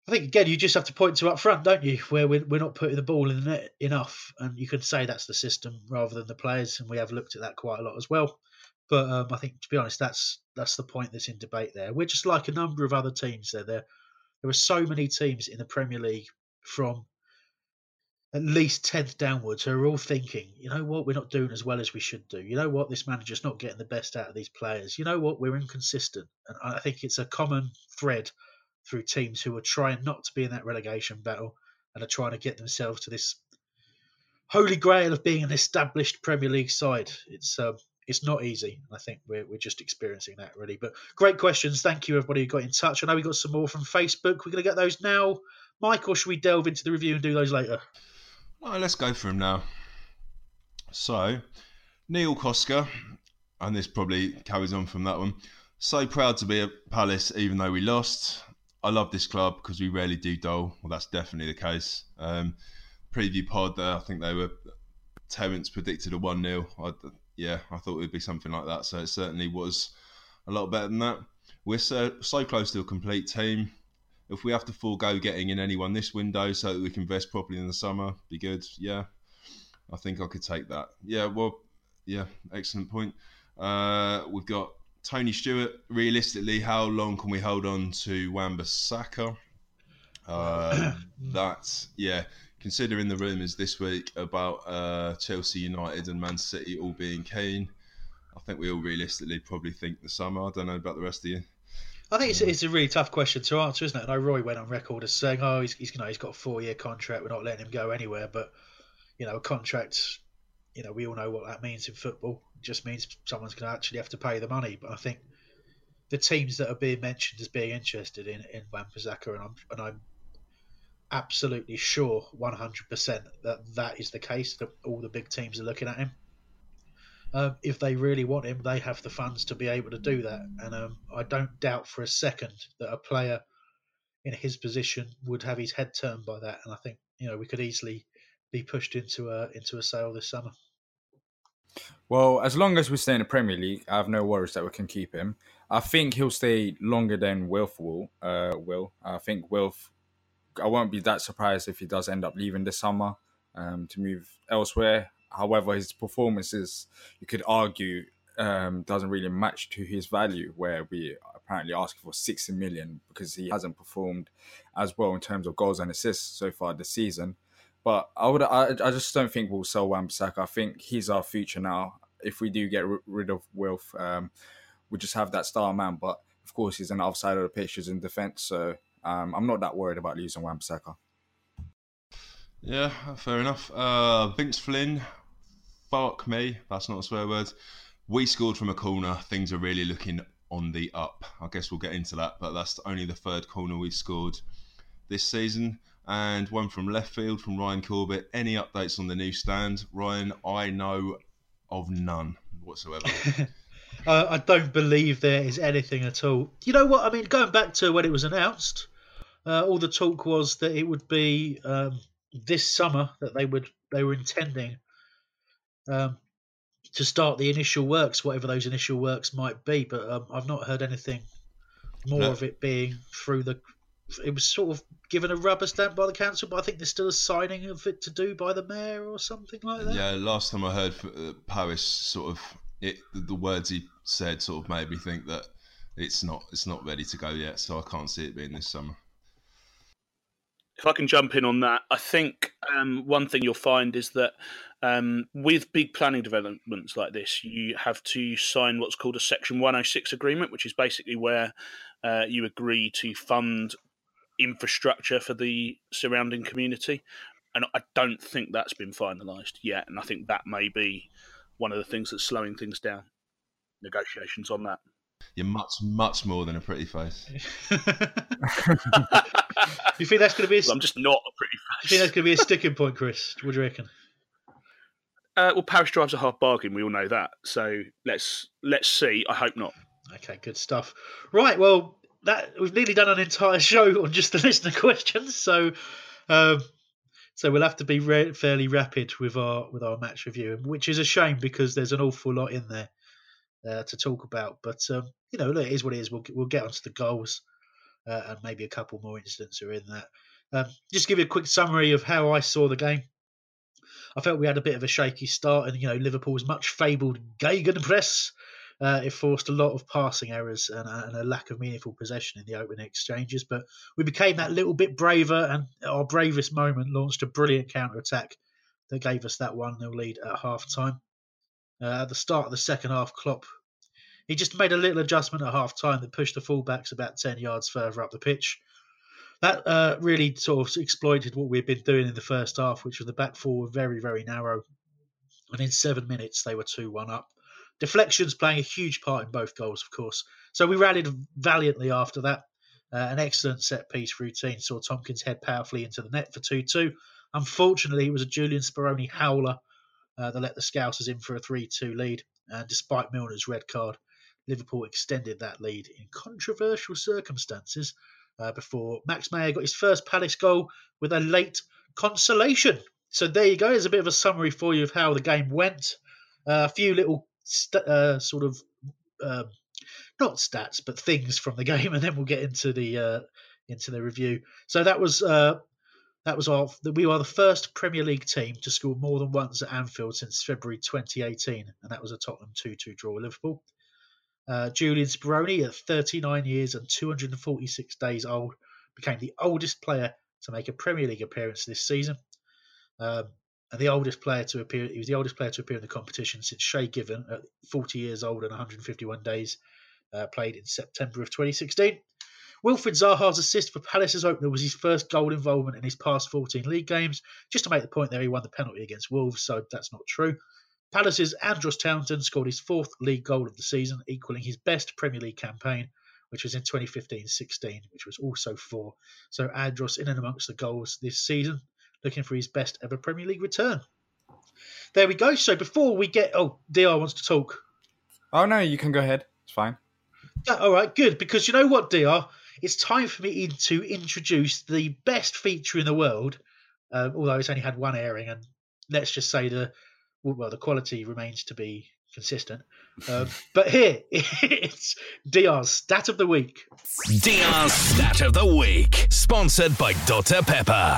I think again you just have to point to up front, don't you? Where we're not putting the ball in the net enough, and you can say that's the system rather than the players, and we have looked at that quite a lot as well. But I think, to be honest, that's the point that's in debate there. We're just like a number of other teams. There are so many teams in the Premier League from at least 10th downwards who are all thinking, you know what, we're not doing as well as we should do. You know what, this manager's not getting the best out of these players. You know what, we're inconsistent. And I think it's a common thread through teams who are trying not to be in that relegation battle and are trying to get themselves to this holy grail of being an established Premier League side. It's not easy. I think we're just experiencing that, really. But great questions. Thank you, everybody who got in touch. I know we got some more from Facebook. We're going to get those now. Mike, or should we delve into the review and do those later? No, let's go for them now. So, Neil Koska, and this probably carries on from that one. So proud to be at Palace, even though we lost. I love this club because we rarely do dull. Well, that's definitely the case. Preview pod there, I think Terence predicted a 1-0. I thought it would be something like that. So it certainly was a lot better than that. We're so close to a complete team. If we have to forego getting in anyone this window so that we can invest properly in the summer, be good. Yeah, I think I could take that. Excellent point. We've got Tony Stewart. Realistically, how long can we hold on to Wan-Bissaka? Considering the rumours this week about Chelsea, United and Man City all being keen, I think we all realistically probably think the summer. I don't know about the rest of you. I think it's a really tough question to answer, isn't it? I know Roy went on record as saying, he's got a 4-year contract, we're not letting him go anywhere. But, a contract, we all know what that means in football. It just means someone's going to actually have to pay the money. But I think the teams that are being mentioned as being interested in Wan-Bissaka, and I'm absolutely sure 100% that is the case, that all the big teams are looking at him. If they really want him, they have the funds to be able to do that. And I don't doubt for a second that a player in his position would have his head turned by that. And I think, we could easily be pushed into a sale this summer. Well, as long as we stay in the Premier League, I have no worries that we can keep him. I think he'll stay longer than Wilf will. I think Wilf, I won't be that surprised if he does end up leaving this summer to move elsewhere. However, his performances, you could argue, doesn't really match to his value, where we apparently asking for 60 million because he hasn't performed as well in terms of goals and assists so far this season. But I just don't think we'll sell Wan-Bissaka. I think he's our future now. If we do get rid of Wilf, we just have that star man. But of course, he's on the other side of the pitch, he's in defence. So I'm not that worried about losing Wan-Bissaka. Yeah, fair enough. Vince Flynn. Fuck me, that's not a swear word. We scored from a corner. Things are really looking on the up. I guess we'll get into that, but that's only the third corner we've scored this season. And one from left field from Ryan Corbett. Any updates on the new stand? Ryan, I know of none whatsoever. I don't believe there is anything at all. You know what? I mean, going back to when it was announced, all the talk was that it would be this summer that they were intending to start the initial works, whatever those initial works might be. But I've not heard anything more of it being through the... It was sort of given a rubber stamp by the council, but I think there's still a signing of it to do by the mayor or something like that. Yeah, last time I heard Paris, the words he said sort of made me think that it's not ready to go yet, so I can't see it being this summer. If I can jump in on that, I think one thing you'll find is that with big planning developments like this, you have to sign what's called a Section 106 agreement, which is basically where you agree to fund infrastructure for the surrounding community. And I don't think that's been finalised yet. And I think that may be one of the things that's slowing things down, negotiations on that. You're much, much more than a pretty face. You think that's going to be? I'm just not a pretty face. You think that's going to be a sticking point, Chris? What do you reckon? Well, Paris drives a hard bargain. We all know that. So let's see. I hope not. Okay, good stuff. Right, well, we've nearly done an entire show on just the listener questions, so we'll have to be fairly rapid with our match review, which is a shame because there's an awful lot in there to talk about. But look, it is what it is. We'll get onto the goals and maybe a couple more incidents are in that. Just give you a quick summary of how I saw the game. I felt we had a bit of a shaky start, and Liverpool's much fabled gegenpress. It forced a lot of passing errors and a lack of meaningful possession in the opening exchanges. But we became that little bit braver, and at our bravest moment launched a brilliant counter-attack that gave us that 1-0 lead at half-time. At the start of the second half, Klopp, he just made a little adjustment at half-time that pushed the fullbacks about 10 yards further up the pitch. That really sort of exploited what we'd been doing in the first half, which was the back four were very, very narrow. And in 7 minutes, they were 2-1 up. Deflections playing a huge part in both goals, of course. So we rallied valiantly after that. An excellent set-piece routine saw Tompkins head powerfully into the net for 2-2. Unfortunately, it was a Julian Speroni howler that let the Scousers in for a 3-2 lead. And despite Milner's red card, Liverpool extended that lead in controversial circumstances before Max Meyer got his first Palace goal with a late consolation. So there you go. There's a bit of a summary for you of how the game went. A few little not stats, but things from the game, and then we'll get into the review. So we are the first Premier League team to score more than once at Anfield since February 2018, and that was a Tottenham 2-2 draw with Liverpool. Julian Speroni, at 39 years and 246 days old, became the oldest player to make a Premier League appearance this season. And the oldest player to appear, he was the oldest player to appear in the competition since Shay Given, at 40 years old and 151 days, played in September of 2016. Wilfried Zaha's assist for Palace's opener was his first goal involvement in his past 14 league games. Just to make the point there, he won the penalty against Wolves, so that's not true. Palace's Andros Townsend scored his fourth league goal of the season, equaling his best Premier League campaign, which was in 2015-16, which was also 4. So Andros in and amongst the goals this season, looking for his best ever Premier League return. There we go. So before we get... Oh, DR wants to talk. Oh, no, you can go ahead. It's fine. Yeah, all right, good. Because you know what, DR? It's time for me to introduce the best feature in the world, although it's only had one airing, and let's just say the quality remains to be consistent. But here, it's DR's Stat of the Week. DR's Stat of the Week, sponsored by Dr. Pepper.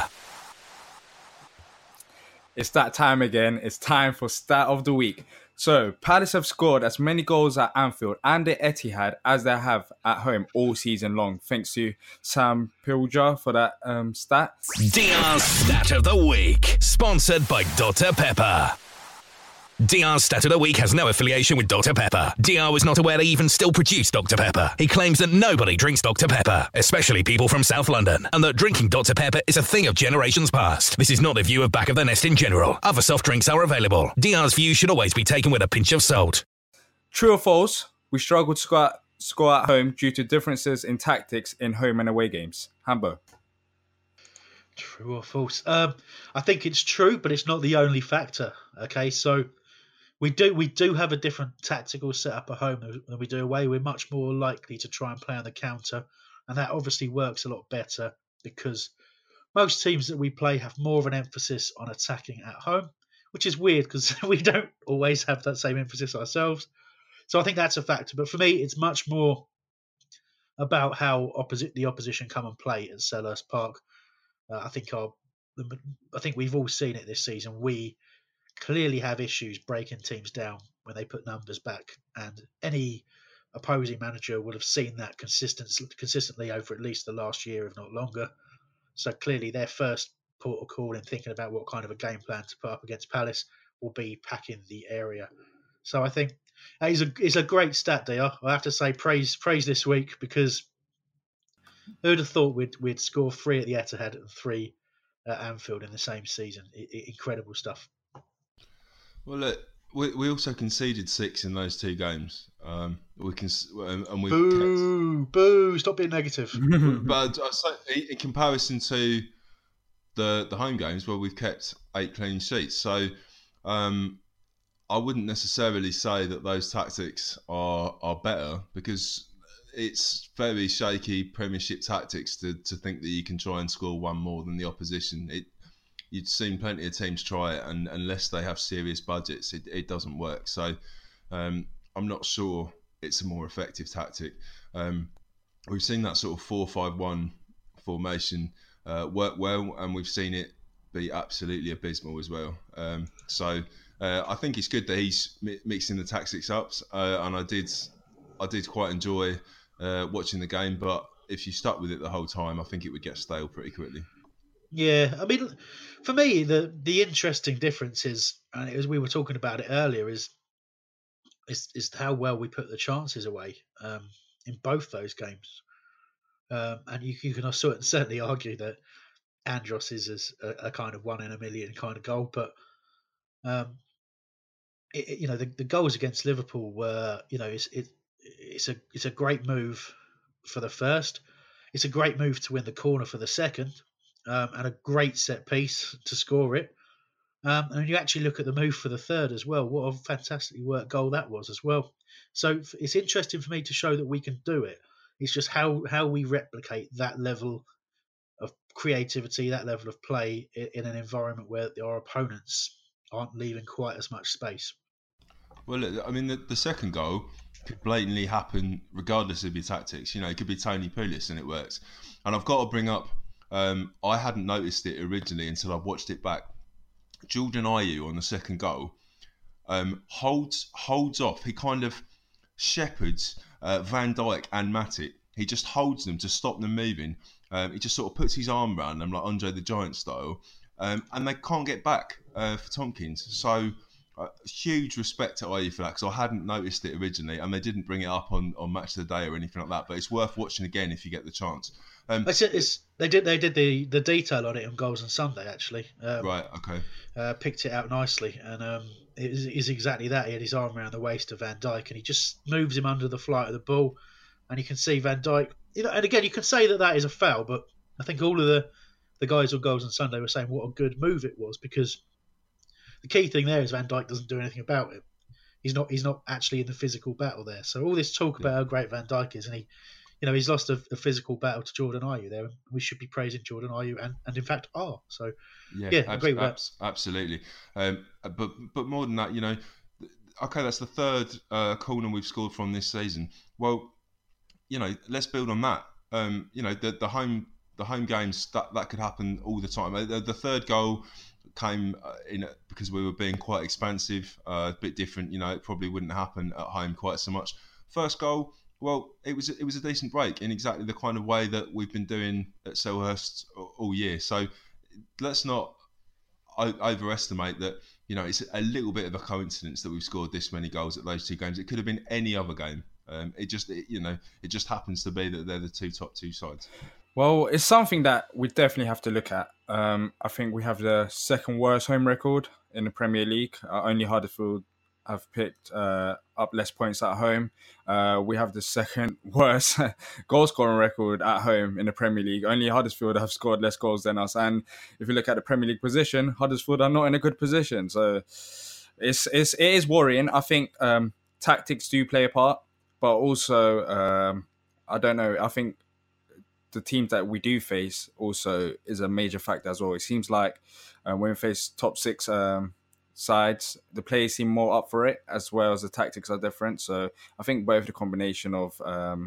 It's that time again. It's time for Stat of the Week. So, Palace have scored as many goals at Anfield and the Etihad as they have at home all season long. Thanks to Sam Pilger for that stat. DR's Stat of the Week, sponsored by Dr. Pepper. DR's Stat of the Week has no affiliation with Dr. Pepper. DR was not aware they even still produce Dr. Pepper. He claims that nobody drinks Dr. Pepper, especially people from South London, and that drinking Dr. Pepper is a thing of generations past. This is not the view of Back of the Nest in general. Other soft drinks are available. DR's view should always be taken with a pinch of salt. True or false? We struggled to score at home due to differences in tactics in home and away games. Hambo. True or false? I think it's true, but it's not the only factor. Okay, so we do have a different tactical setup at home than we do away. We're much more likely to try and play on the counter, and that obviously works a lot better because most teams that we play have more of an emphasis on attacking at home, which is weird because we don't always have that same emphasis ourselves. So I think that's a factor. But for me, it's much more about how the opposition come and play at Selhurst Park. I think we've all seen it this season. We clearly have issues breaking teams down when they put numbers back, and any opposing manager would have seen that consistently over at least the last year, if not longer. So clearly their first port of call in thinking about what kind of a game plan to put up against Palace will be packing the area. So I think it's a great stat, DR. I have to say praise this week, because who'd have thought we'd score 3 at the Etihad and 3 at Anfield in the same season? Incredible stuff. Well, look, we also conceded 6 in those 2 games. Boo! Stop being negative. But in comparison to the home games, where we've kept 8 clean sheets, so I wouldn't necessarily say that those tactics are better, because it's very shaky Premiership tactics to think that you can try and score 1 more than the opposition. You'd seen plenty of teams try it, and unless they have serious budgets, it doesn't work. So I'm not sure it's a more effective tactic. we've seen that sort of 4-5-1 formation work well, and we've seen it be absolutely abysmal as well. So I think it's good that he's mixing the tactics up, and I did quite enjoy watching the game. But if you stuck with it the whole time, I think it would get stale pretty quickly. Yeah, I mean, for me, the interesting difference is, and as we were talking about it earlier, is how well we put the chances away in both those games. And you can certainly argue that Andros is a kind of 1 in a million kind of goal, but the goals against Liverpool were, it's a great move for the first. It's a great move to win the corner for the second, and a great set piece to score it. And you actually look at the move for the third as well. What a fantastically worked goal that was as well. So it's interesting for me to show that we can do it. It's just how we replicate that level of creativity, that level of play in an environment where our opponents aren't leaving quite as much space. Well, look, I mean, the second goal could blatantly happen regardless of your tactics. It could be Tony Pulis and it works. And I've got to bring up, I hadn't noticed it originally until I watched it back. Jordan Ayew on the second goal holds off. He kind of shepherds Van Dijk and Matip. He just holds them to stop them moving. He just sort of puts his arm around them like Andre the Giant style, and they can't get back for Tompkins. So huge respect to Ayew for that, because I hadn't noticed it originally, and they didn't bring it up on Match of the Day or anything like that. But it's worth watching again if you get the chance. They did the detail on it on Goals on Sunday actually. Right, okay. Picked it out nicely, and it is exactly that. He had his arm around the waist of Van Dijk, and he just moves him under the flight of the ball, and you can see Van Dijk. And again, you can say that is a foul, but I think all of the guys on Goals on Sunday were saying what a good move it was, because the key thing there is Van Dijk doesn't do anything about it. He's not actually in the physical battle there. So all this talk about how great Van Dijk is, and he's lost a physical battle to Jordan Ayew there. We should be praising Jordan Ayew, and in fact are. So yeah, agree with that. Absolutely. But more than that, okay, that's the third corner we've scored from this season. Well, let's build on that. The home games that could happen all the time. The third goal came in because we were being quite expansive, a bit different. It probably wouldn't happen at home quite so much. First goal, well, it was a decent break in exactly the kind of way that we've been doing at Selhurst all year. So let's not overestimate that. It's a little bit of a coincidence that we've scored this many goals at those two games. It could have been any other game. It just happens to be that they're the top two sides. Well, it's something that we definitely have to look at. I think we have the second worst home record in the Premier League. Only Huddersfield have picked up less points at home. We have the second worst goal scoring record at home in the Premier League. Only Huddersfield have scored less goals than us. And if you look at the Premier League position, Huddersfield are not in a good position. So it is worrying. I think tactics do play a part, but also I don't know. I think the teams that we do face also is a major factor as well. It seems like when we face top six sides, the players seem more up for it, as well as the tactics are different. So I think both the combination of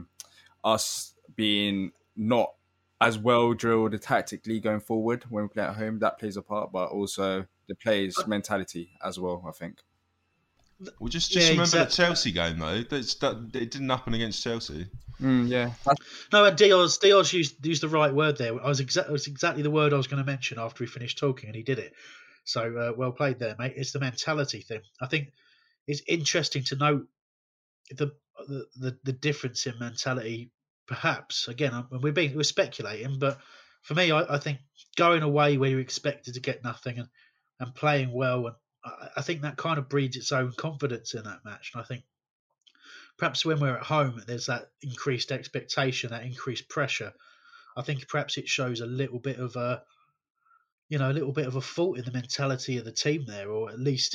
us being not as well drilled tactically going forward when we play at home, that plays a part, but also the players' mentality as well, I think. Well, just remember the Chelsea game though. It didn't happen against Chelsea. Yeah. No, and Diaz used the right word there. It was exactly the word I was going to mention after he finished talking, and he did it. So well played there, mate. It's the mentality thing. I think it's interesting to note the difference in mentality. Perhaps again, we're speculating, but for me, I think going away where you're expected to get nothing and playing well, and I think that kind of breeds its own confidence in that match. And I think perhaps when we're at home, there's that increased expectation, that increased pressure. I think perhaps it shows a little bit of a fault in the mentality of the team there, or at least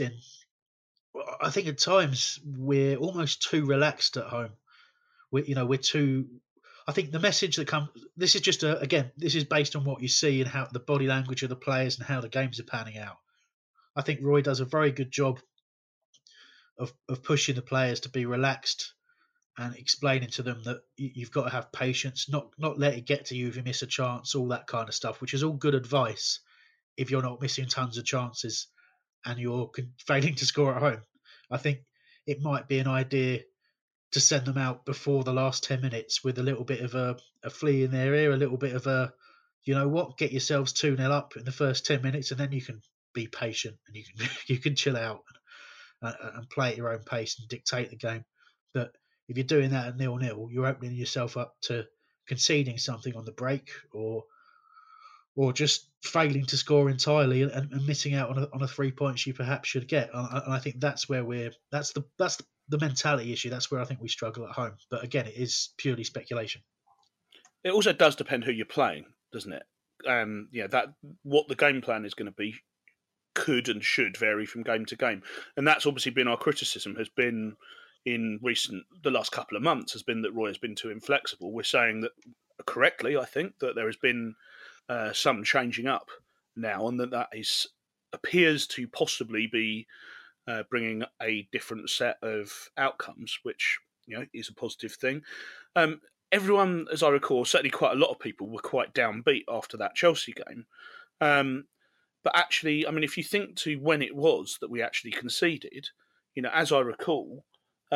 I think at times we're almost too relaxed at home. We're too. I think the message that comes. This is just this is based on what you see and how the body language of the players and how the games are panning out. I think Roy does a very good job of pushing the players to be relaxed and explaining to them that you've got to have patience, not let it get to you if you miss a chance, all that kind of stuff, which is all good advice if you're not missing tons of chances and you're failing to score at home. I think it might be an idea to send them out before the last 10 minutes with a little bit of a flea in their ear, a little bit of a, you know what, get yourselves 2-0 up in the first 10 minutes, and then you can be patient and you can chill out and play at your own pace and dictate the game. But if you're doing that at 0-0, you're opening yourself up to conceding something on the break or just failing to score entirely and missing out on a 3 points you perhaps should get. And I think that's where that's the mentality issue. That's where I think we struggle at home. But again, it is purely speculation. It also does depend who you're playing, doesn't it? That what the game plan is going to be could and should vary from game to game. And that's obviously been our criticism, has been in the last couple of months, has been that Roy has been too inflexible. We're saying that correctly, I think, that there has been some changing up now, and that appears to possibly be bringing a different set of outcomes, which is a positive thing. Everyone, as I recall, certainly quite a lot of people were quite downbeat after that Chelsea game. But actually, I mean, if you think to when it was that we actually conceded, as I recall,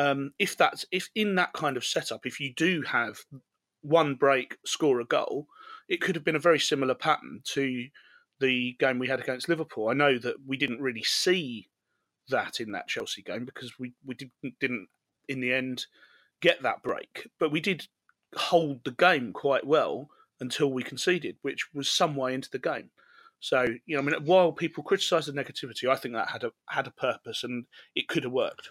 if in that kind of setup, if you do have one break, score a goal, it could have been a very similar pattern to the game we had against Liverpool. I know that we didn't really see that in that Chelsea game because we didn't in the end get that break, but we did hold the game quite well until we conceded, which was some way into the game. So, while people criticise the negativity, I think that had a purpose and it could have worked.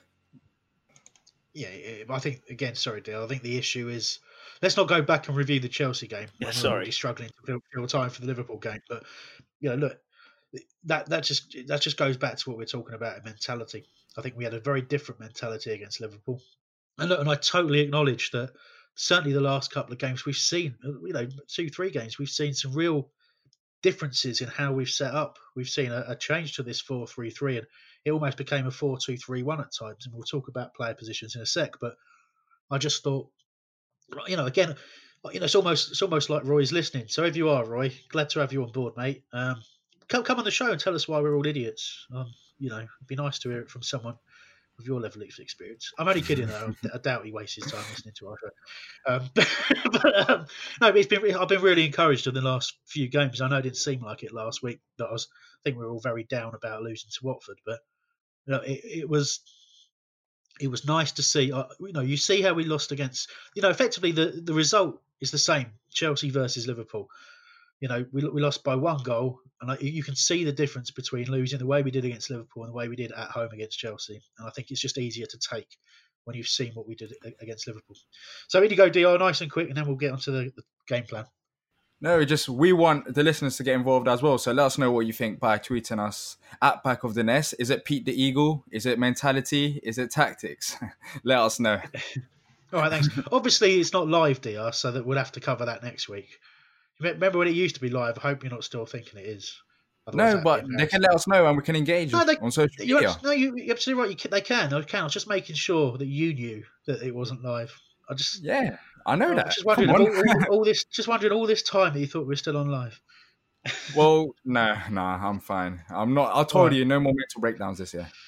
Yeah, I think, again, sorry, Dale, I think the issue is, let's not go back and review the Chelsea game. Yeah, we're already struggling to fill time for the Liverpool game. But, look, that just goes back to what we're talking about in mentality. I think we had a very different mentality against Liverpool. And look, and I totally acknowledge that certainly the last couple of games we've seen, 2-3 games, we've seen some real differences in how we've set up. We've seen a change to this 4-3-3, and it almost became a 4-2-3-1 at times. And we'll talk about player positions in a sec. But I just thought, again, it's almost like Roy's listening. So if you are, Roy, glad to have you on board, mate. Come on the show and tell us why we're all idiots. It'd be nice to hear it from someone with your level of experience. I'm only kidding, though. I doubt he wastes his time listening to our show. I've been really encouraged in the last few games. I know it didn't seem like it last week. I think we were all very down about losing to Watford, but it was nice to see. You see how we lost against. Effectively the result is the same: Chelsea versus Liverpool. We lost by 1 goal, and you can see the difference between losing the way we did against Liverpool and the way we did at home against Chelsea. And I think it's just easier to take when you've seen what we did against Liverpool. So in you go, DR, nice and quick, and then we'll get onto the game plan. No, we want the listeners to get involved as well. So let us know what you think by tweeting us at Back of the Nest. Is it Pete the Eagle? Is it mentality? Is it tactics? Let us know. All right, thanks. Obviously, it's not live, DR, so that we'll have to cover that next week. Remember when it used to be live? I hope you're not still thinking it is. Otherwise, no, but they can let us know and we can engage on social media. You're absolutely right. They can. I was just making sure that you knew that it wasn't live. I know that. Just wondering all this time that you thought we were still on live. Well, no, I'm fine. I'm not. I told you, no more mental breakdowns this year.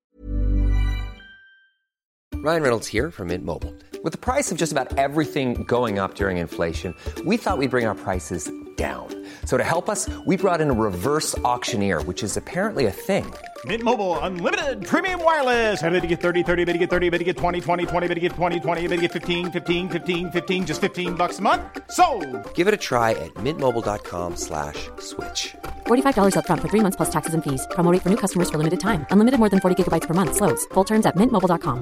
Ryan Reynolds here from Mint Mobile. With the price of just about everything going up during inflation, we thought we'd bring our prices down. So to help us, we brought in a reverse auctioneer, which is apparently a thing. Mint Mobile Unlimited Premium Wireless. How to get 30, 30, bit to get 30, bit to get 20, 20, 20, bit to get 20, 20, bit to get 15, 15, 15, 15, just $15 a month? Sold! Give it a try at mintmobile.com/switch. $45 up front for 3 months plus taxes and fees. Promo rate for new customers for limited time. Unlimited more than 40 gigabytes per month. Slows full terms at mintmobile.com.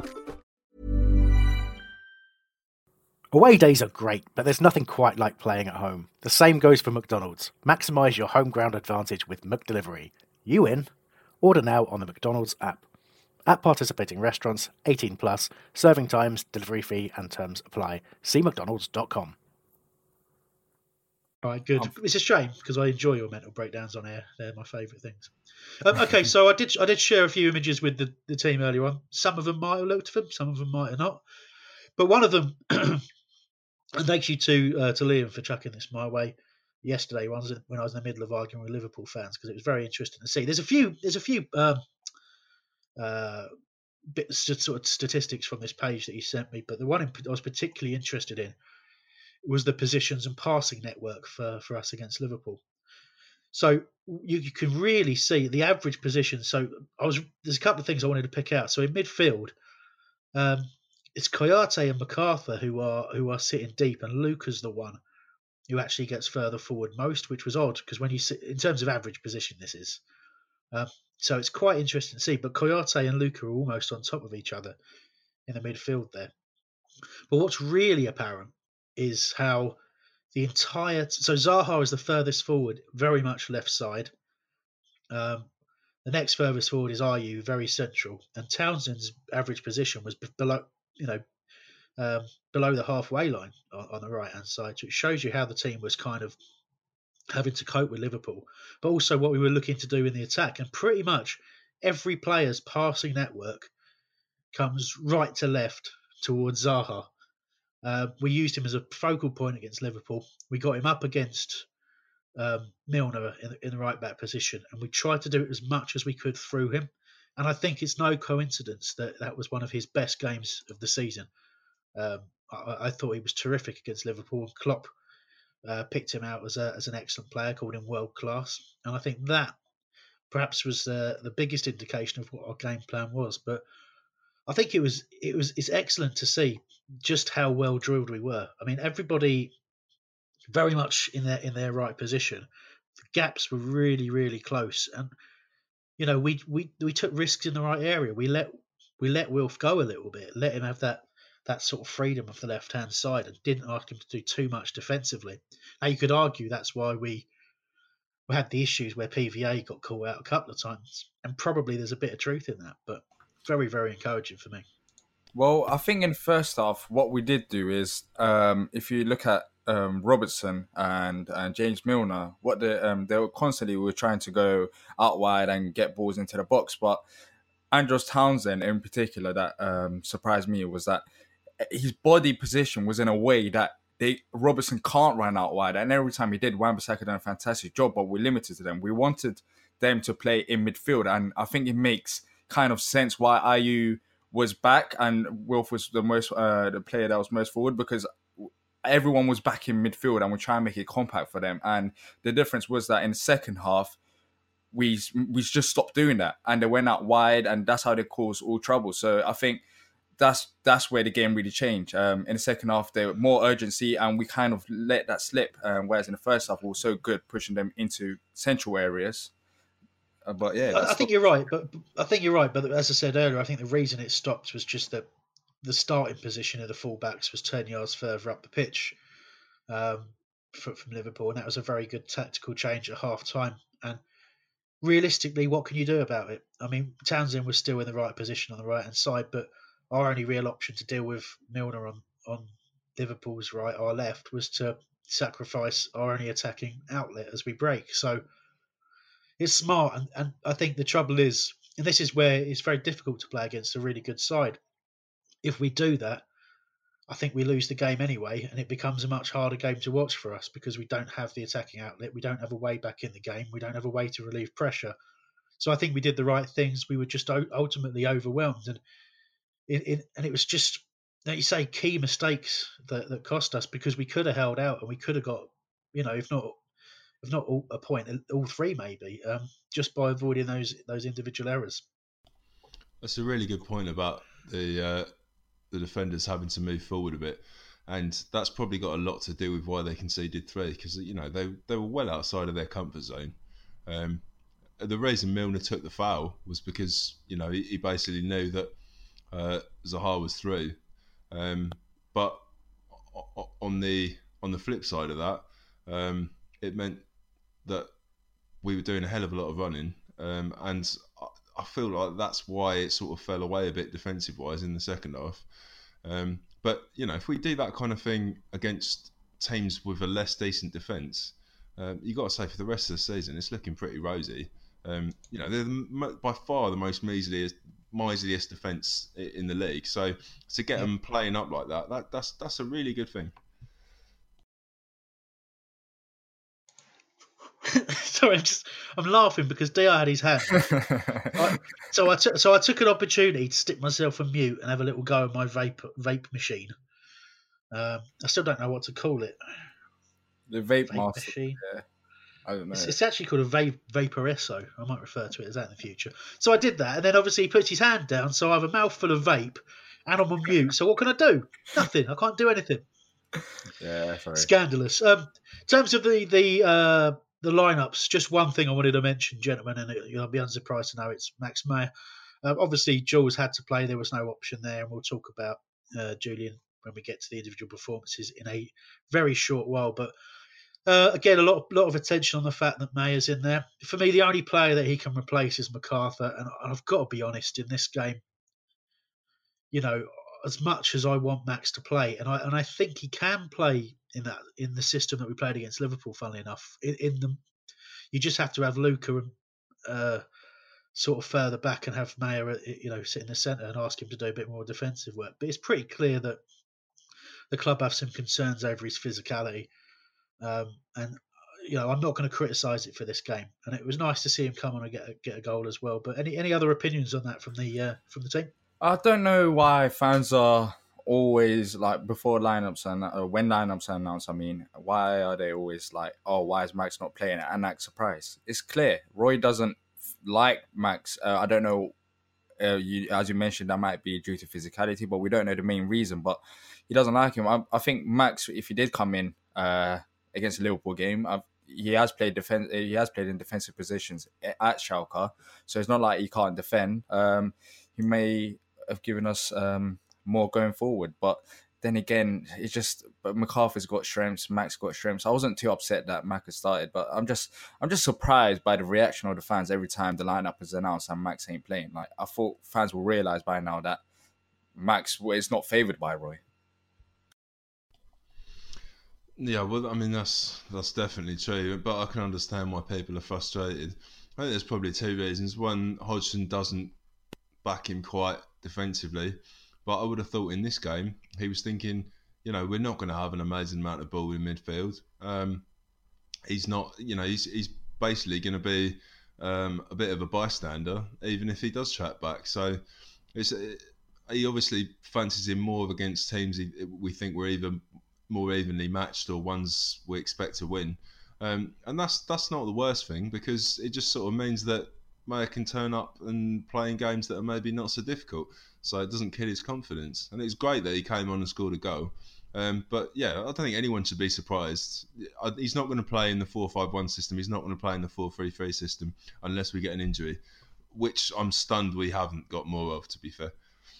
Away days are great, but there's nothing quite like playing at home. The same goes for McDonald's. Maximise your home ground advantage with McDelivery. You in? Order now on the McDonald's app. At participating restaurants, 18 plus, serving times, delivery fee and terms apply. See mcdonalds.com. All right, good. It's a shame because I enjoy your mental breakdowns on air. They're my favourite things. Okay, so I did share a few images with the team earlier on. Some of them might have looked at them, some of them might have not. But one of them, and thanks you to Liam for chucking this my way yesterday when I was in the middle of arguing with Liverpool fans, because it was very interesting to see. There's a few bits of sort of statistics from this page that you sent me, but the one I was particularly interested in was the positions and passing network for us against Liverpool. So you can really see the average position. So there's a couple of things I wanted to pick out. So in midfield, it's Kouyaté and MacArthur who are sitting deep, and Luca's the one who actually gets further forward most, which was odd because when you sit in terms of average position, this is. So it's quite interesting to see. But Kouyaté and Luca are almost on top of each other in the midfield there. But what's really apparent is how the entire... So Zaha is the furthest forward, very much left side. The next furthest forward is Ayew, very central. And Townsend's average position was below the halfway line on the right-hand side. So it shows you how the team was kind of having to cope with Liverpool, but also what we were looking to do in the attack. And pretty much every player's passing network comes right to left towards Zaha. We used him as a focal point against Liverpool. We got him up against Milner in the right back position, and we tried to do it as much as we could through him. And I think it's no coincidence that was one of his best games of the season. I thought he was terrific against Liverpool, and Klopp picked him out as an excellent player, called him world class, and I think that perhaps was the biggest indication of what our game plan was. But I think it's excellent to see just how well drilled we were. I mean, everybody very much in their right position. The gaps were really, really close, and we took risks in the right area. We let Wilf go a little bit, let him have that sort of freedom of the left-hand side, and didn't ask him to do too much defensively. Now, you could argue that's why we had the issues where PVA got caught out a couple of times, and probably there's a bit of truth in that, but very, very encouraging for me. Well, I think in the first half, what we did do is, if you look at Robertson and James Milner, what they were constantly trying to go out wide and get balls into the box, but Andros Townsend in particular that surprised me was that his body position was in a way that Robertson can't run out wide, and every time he did, Wan-Bissaka done a fantastic job, but we're limited to them. We wanted them to play in midfield, and I think it makes kind of sense why Ayew was back and Wilf was the player that was most forward, because everyone was back in midfield and we're trying to make it compact for them. And the difference was that in the second half, we just stopped doing that, and they went out wide, and that's how they caused all trouble. So I think that's where the game really changed. In the second half, there was more urgency, and we kind of let that slip. Whereas in the first half, we were so good pushing them into central areas. But yeah, I think you're right. But as I said earlier, I think the reason it stopped was just that the starting position of the fullbacks was 10 yards further up the pitch from Liverpool, and that was a very good tactical change at half time. And realistically, what can you do about it? I mean, Townsend was still in the right position on the right hand side, but our only real option to deal with Milner on Liverpool's right, our left, was to sacrifice our only attacking outlet as we break. So it's smart, and I think the trouble is, and this is where it's very difficult to play against a really good side. If we do that, I think we lose the game anyway, and it becomes a much harder game to watch for us because we don't have the attacking outlet, we don't have a way back in the game, we don't have a way to relieve pressure. So I think we did the right things. We were just ultimately overwhelmed, and it was just, like you say, key mistakes that cost us, because we could have held out and we could have got, if not a point, all three maybe, just by avoiding those individual errors. That's a really good point about the defenders having to move forward a bit, and that's probably got a lot to do with why they conceded 3, because they were well outside of their comfort zone. The reason Milner took the foul was because he basically knew that Zaha was through, but on the flip side of that, it meant that we were doing a hell of a lot of running, and I feel like that's why it sort of fell away a bit defensive wise in the second half. But if we do that kind of thing against teams with a less decent defence, you got to say for the rest of the season it's looking pretty rosy. They're by far the most miserliest defence in the league. So to get them playing up like that's a really good thing. Sorry, I'm laughing because Di had his hand. So I took an opportunity to stick myself on mute and have a little go at my vape machine. I still don't know what to call it. The vape machine. Yeah. I don't know. It's actually called a Vaporesso. I might refer to it as that in the future. So I did that, and then obviously he puts his hand down, so I have a mouthful of vape, and I'm on mute. So what can I do? Nothing. I can't do anything. Yeah, sorry. Scandalous. In terms of the lineups, just one thing I wanted to mention, gentlemen, and you'll be unsurprised to know it's Max Meyer. Obviously, Jules had to play. There was no option there, and we'll talk about Julian when we get to the individual performances in a very short while. But again, a lot of attention on the fact that Mayer's in there. For me, the only player that he can replace is MacArthur, and I've got to be honest, in this game, as much as I want Max to play, and I think he can play in the system that we played against Liverpool. Funnily enough, you just have to have Luca sort of further back and have Mayer, sit in the centre and ask him to do a bit more defensive work. But it's pretty clear that the club have some concerns over his physicality, and I'm not going to criticise it for this game. And it was nice to see him come on and get a goal as well. But any other opinions on that from the team? I don't know why fans are always like before lineups and when lineups are announced. I mean, why are they always like, "Oh, why is Max not playing?" And act surprised. It's clear Roy doesn't like Max. I don't know. As you mentioned, that might be due to physicality, but we don't know the main reason. But he doesn't like him. I think Max, if he did come in against the Liverpool game, he has played in defensive positions at Schalke, so it's not like he can't defend. He may have given us more going forward, but then again, but MacArthur's got strengths, Max got strengths. I wasn't too upset that Mac has started, but I'm just surprised by the reaction of the fans every time the lineup is announced and Max ain't playing. Like, I thought fans will realise by now that Max is not favoured by Roy. Yeah, well, I mean that's definitely true, but I can understand why people are frustrated. I think there's probably two reasons. One, Hodgson doesn't back him quite defensively, but I would have thought in this game he was thinking, we're not going to have an amazing amount of ball in midfield. He's not, he's basically going to be a bit of a bystander, even if he does track back. So he obviously fancies him more against teams we think we're even more evenly matched or ones we expect to win. And that's not the worst thing, because it just sort of means that Mayer can turn up and play in games that are maybe not so difficult, so it doesn't kill his confidence. And it's great that he came on and scored a goal. But yeah, I don't think anyone should be surprised. He's not going to play in the 4-5-1 system. He's not going to play in the 4-3-3 system unless we get an injury, which I'm stunned we haven't got more of, to be fair.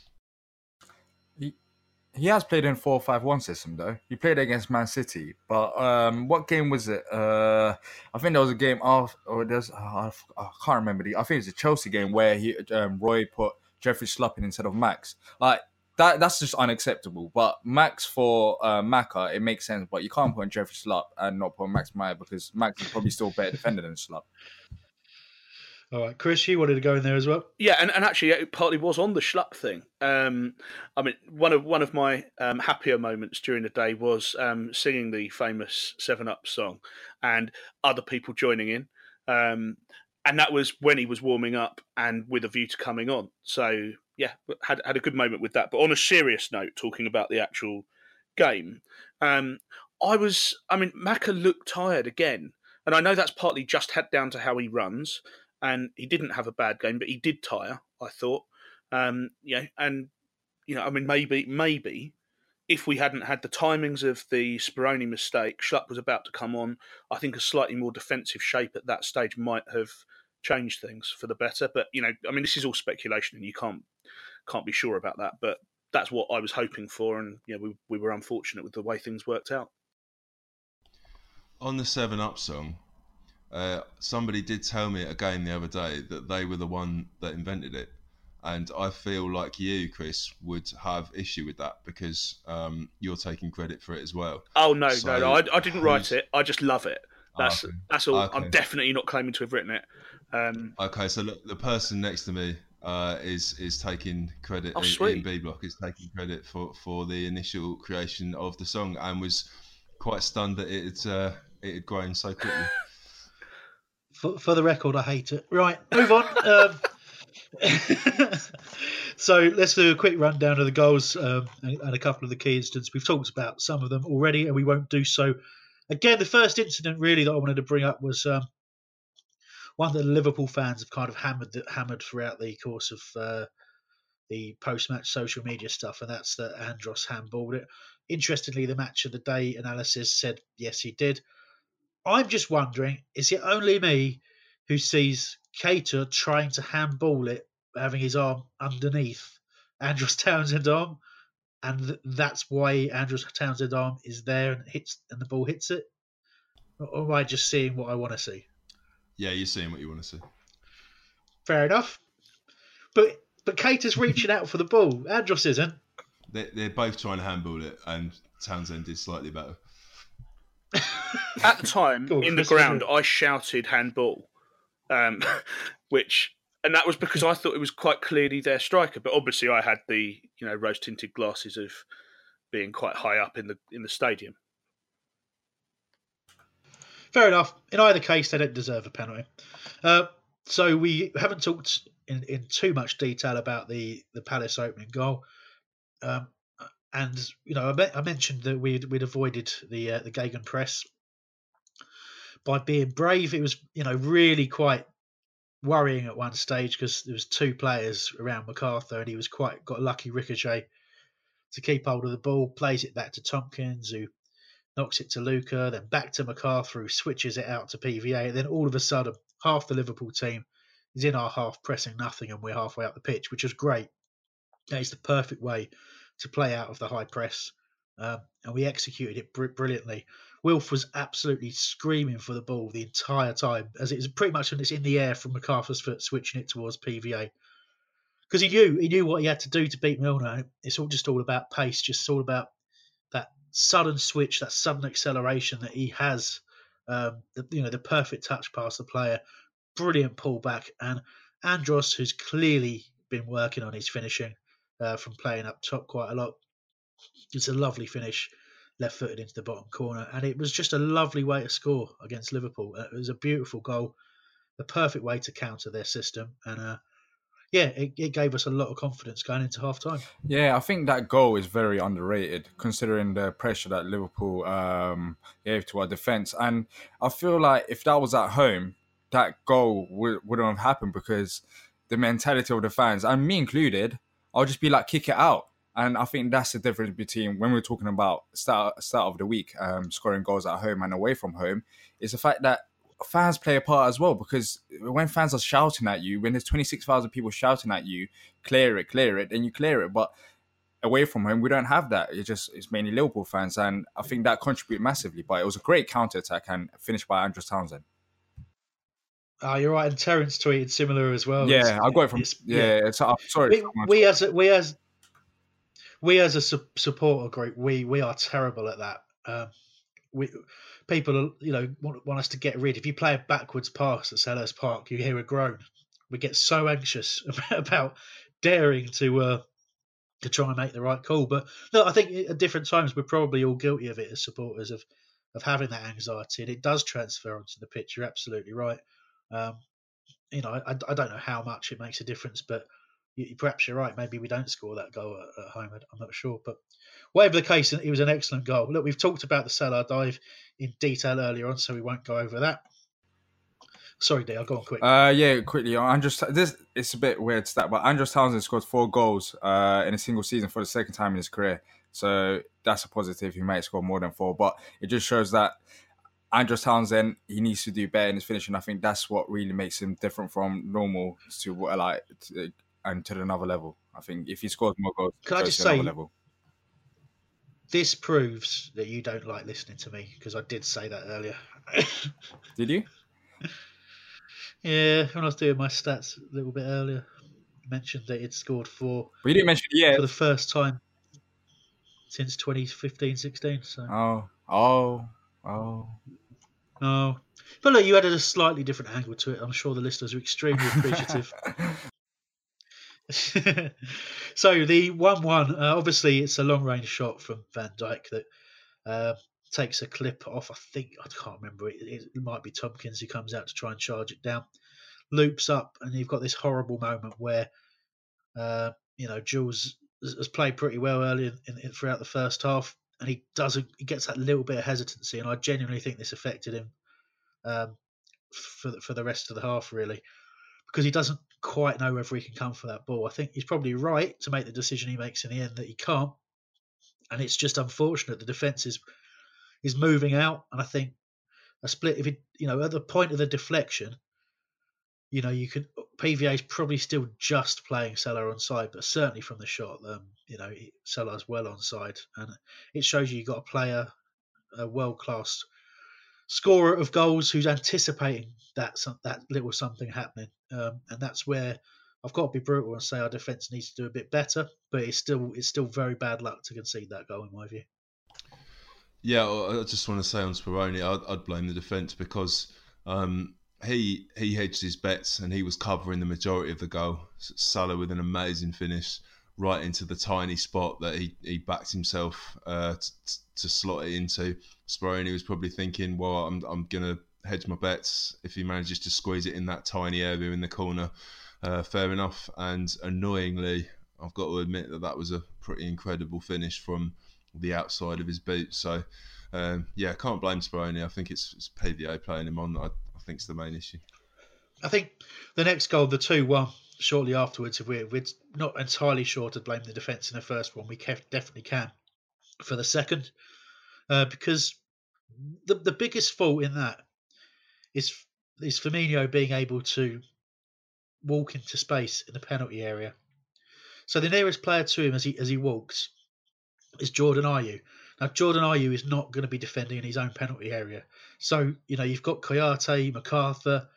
He has played in 4-5-1 system though. He played against Man City, but what game was it? I think there was a game I can't remember. I think it was a Chelsea game where Roy put Jeffrey Schlupp in instead of Max. Like that's just unacceptable. But Max for Maka, it makes sense. But you can't put in Jeffrey Schlupp and not put Max Meyer, because Max is probably still a better defender than Schlupp. All right, Chris, you wanted to go in there as well? Yeah, and actually, it partly was on the Schlupp thing. I mean, one of my happier moments during the day was singing the famous 7-Up song and other people joining in. And that was when he was warming up and with a view to coming on. So, yeah, had a good moment with that. But on a serious note, talking about the actual game, Maka looked tired again. And I know that's partly just down to how he runs. And he didn't have a bad game, but he did tire, I thought. Maybe if we hadn't had the timings of the Speroni mistake, Schlupp was about to come on. I think a slightly more defensive shape at that stage might have changed things for the better. But, this is all speculation and you can't be sure about that. But that's what I was hoping for. And, we were unfortunate with the way things worked out. On the 7-Up song, somebody did tell me at a game the other day that they were the one that invented it, and I feel like you, Chris, would have issue with that because you're taking credit for it as well. Oh no, I didn't write it. I just love it. That's all. Okay. I'm definitely not claiming to have written it. Okay, so look, the person next to me is taking credit. Oh, in sweet. B Block is taking credit for the initial creation of the song, and was quite stunned that it had grown so quickly. For the record, I hate it. Right, move on. So let's do a quick rundown of the goals and a couple of the key incidents. We've talked about some of them already, and we won't do so again. The first incident really that I wanted to bring up was one that the Liverpool fans have kind of hammered throughout the course of the post-match social media stuff, and that's that Andros handballed it. Interestingly, the match of the day analysis said yes, he did. I'm just wondering, is it only me who sees Keita trying to handball it, having his arm underneath Andros Townsend's arm, and that's why Andros Townsend's arm is there and the ball hits it? Or am I just seeing what I want to see? Yeah, you're seeing what you want to see. Fair enough. But Keita's reaching out for the ball. Andros isn't. They're both trying to handball it, and Townsend did slightly better. At the time, in the ground, I shouted handball, and that was because I thought it was quite clearly their striker. But obviously, I had the rose tinted glasses of being quite high up in the stadium. Fair enough. In either case, they don't deserve a penalty. So we haven't talked in too much detail about the Palace opening goal. And I mentioned that we'd avoided the gegenpress by being brave. It was really quite worrying at one stage because there was two players around MacArthur, and he was got a lucky ricochet to keep hold of the ball. Plays it back to Tompkins, who knocks it to Luca, then back to MacArthur, who switches it out to PVA, and then all of a sudden half the Liverpool team is in our half pressing nothing, and we're halfway up the pitch, which was great. That is the perfect way to play out of the high press, and we executed it brilliantly. Wilf was absolutely screaming for the ball the entire time, as it was pretty much when it's in the air from MacArthur's foot, switching it towards PVA, because he knew what he had to do to beat Milner. It's all about pace, just all about that sudden switch, that sudden acceleration that he has. The perfect touch past the player, brilliant pullback, and Andros, who's clearly been working on his finishing from playing up top quite a lot. It's a lovely finish, left-footed into the bottom corner, and it was just a lovely way to score against Liverpool. It was a beautiful goal, the perfect way to counter their system, and it gave us a lot of confidence going into half-time. Yeah, I think that goal is very underrated, considering the pressure that Liverpool gave to our defence. And I feel like if that was at home, that goal wouldn't have happened, because the mentality of the fans, and me included, I'll just be like, kick it out. And I think that's the difference between when we're talking about start of the week, scoring goals at home and away from home, is the fact that fans play a part as well. Because when fans are shouting at you, when there's 26,000 people shouting at you, clear it, then you clear it. But away from home, we don't have that. It's mainly Liverpool fans, and I think that contributed massively. But it was a great counter-attack and finished by Andros Townsend. Oh, you're right. And Terence tweeted similar as well. Yeah, I got it from. Sorry. We as a supporter group, we are terrible at that. People, want us to get rid. If you play a backwards pass at Selhurst Park, you hear a groan. We get so anxious about daring to try and make the right call. But no, I think at different times we're probably all guilty of it as supporters of having that anxiety, and it does transfer onto the pitch. You're absolutely right. I don't know how much it makes a difference, but perhaps you're right. Maybe we don't score that goal at home. I'm not sure, but whatever the case, it was an excellent goal. Look, we've talked about the Salah dive in detail earlier on, so we won't go over that. Sorry, Dee, I'll go on quick. Quickly. It's a bit weird stat, but Andros Townsend scored 4 goals in a single season for the second time in his career. So that's a positive. He might score more than 4, but it just shows that Andros Townsend, he needs to do better in his finishing. I think that's what really makes him different from normal to another level. I think if he scores more goals, can I just say, level. This proves that you don't like listening to me, because I did say that earlier. Did you? Yeah, when I was doing my stats a little bit earlier, I mentioned that he'd scored 4. But you didn't mention it yet. For the first time since 2015-16. So. Oh. But look, you added a slightly different angle to it. I'm sure the listeners are extremely appreciative. So the 1-1, obviously it's a long-range shot from Van Dijk that takes a clip off. I can't remember. It might be Tompkins who comes out to try and charge it down. Loops up, and you've got this horrible moment where, Jules has played pretty well early throughout the first half, and he gets that little bit of hesitancy, and I genuinely think this affected him for the rest of the half, really, because he doesn't quite know whether he can come for that ball. I think he's probably right to make the decision he makes in the end that he can't, and it's just unfortunate. The defence is moving out, and I think a split, if it, at the point of the deflection, PVA's probably still just playing Salah onside, but certainly from the shot, Salah's well onside, and it shows you've got a player, a world-class scorer of goals who's anticipating that little something happening, and that's where I've got to be brutal and say our defence needs to do a bit better, but it's still very bad luck to concede that goal in my view. Yeah, I just want to say on Speroni, I'd blame the defence because he hedged his bets and he was covering the majority of the goal. Salah with an amazing finish right into the tiny spot that he backed himself to slot it into. Speroni was probably thinking, well, I'm going to hedge my bets. If he manages to squeeze it in that tiny area in the corner, fair enough. And annoyingly, I've got to admit that was a pretty incredible finish from the outside of his boot. So, I can't blame Speroni. I think it's PVA playing him on that I think is the main issue. I think the next goal, the 2-1, shortly afterwards, if we're not entirely sure to blame the defence in the first one, we definitely can for the second. Because the biggest fault in that is Firmino being able to walk into space in the penalty area. So the nearest player to him as he walks is Jordan Ayew. Now, Jordan Ayew is not going to be defending in his own penalty area. So, you've got Kouyaté, MacArthur,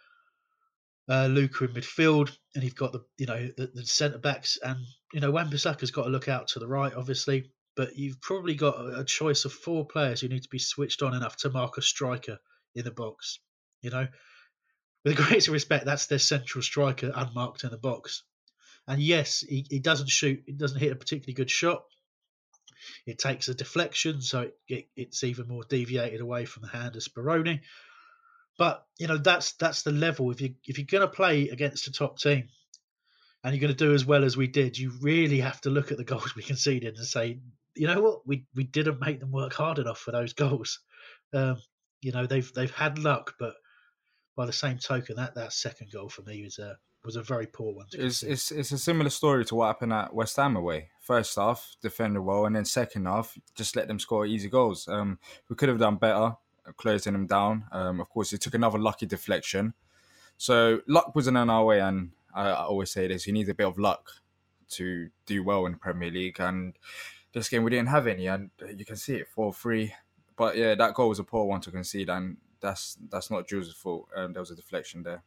Luka in midfield, and you've got the centre-backs, and, Wan-Bissaka's got to look out to the right, obviously, but you've probably got a choice of 4 players who need to be switched on enough to mark a striker in the box. With the greatest respect, that's their central striker unmarked in the box. And yes, he doesn't shoot, he doesn't hit a particularly good shot. It takes a deflection, so it's even more deviated away from the hand of Speroni. But that's the level. If you're going to play against a top team and you're going to do as well as we did, you really have to look at the goals we conceded and say, you know what, we didn't make them work hard enough for those goals. They've had luck, but by the same token, that second goal for me was a very poor one. It's a similar story to what happened at West Ham away. First half, defended well, and then second half, just let them score easy goals. We could have done better, closing them down. Of course, it took another lucky deflection. So luck wasn't in our way, and I always say this, you need a bit of luck to do well in the Premier League. And this game, we didn't have any, and you can see it, 4-3. But yeah, that goal was a poor one to concede, and that's not Jules' fault. There was a deflection there.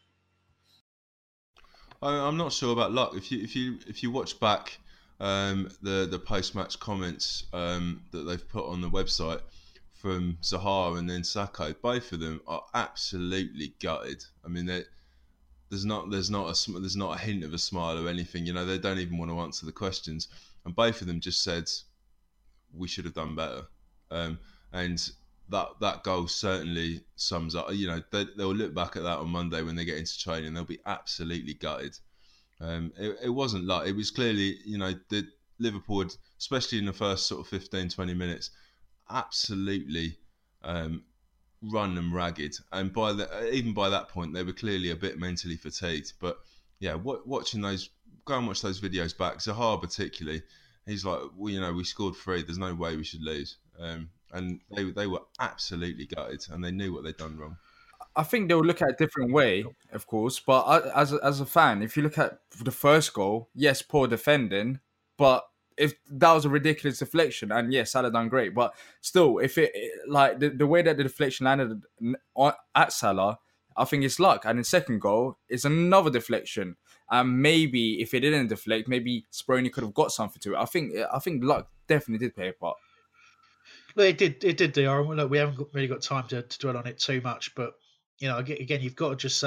I'm not sure about luck. If you watch back the post-match comments that they've put on the website from Zaha and then Sakho, both of them are absolutely gutted. I mean, there's not a hint of a smile or anything. They don't even want to answer the questions, and both of them just said we should have done better. And that goal certainly sums up. They'll look back at that on Monday when they get into training. They'll be absolutely gutted. It wasn't luck. It was clearly, that Liverpool, especially in the first sort of 15-20 minutes, absolutely run them ragged. And even by that point, they were clearly a bit mentally fatigued. But yeah, watching those, go and watch those videos back. Zaha particularly, he's like, we scored 3. There's no way we should lose. And they were absolutely gutted, and they knew what they'd done wrong. I think they'll look at it a different way, of course. But as a fan, if you look at the first goal, yes, poor defending, but if that was a ridiculous deflection, and yes, Salah done great, but still, if it like the way that the deflection landed at Salah, I think it's luck. And the second goal is another deflection, and maybe if it didn't deflect, maybe Speroni could have got something to it. I think luck definitely did play a part. It did, DR. Look, we haven't really got time to dwell on it too much, but again, you've got to just say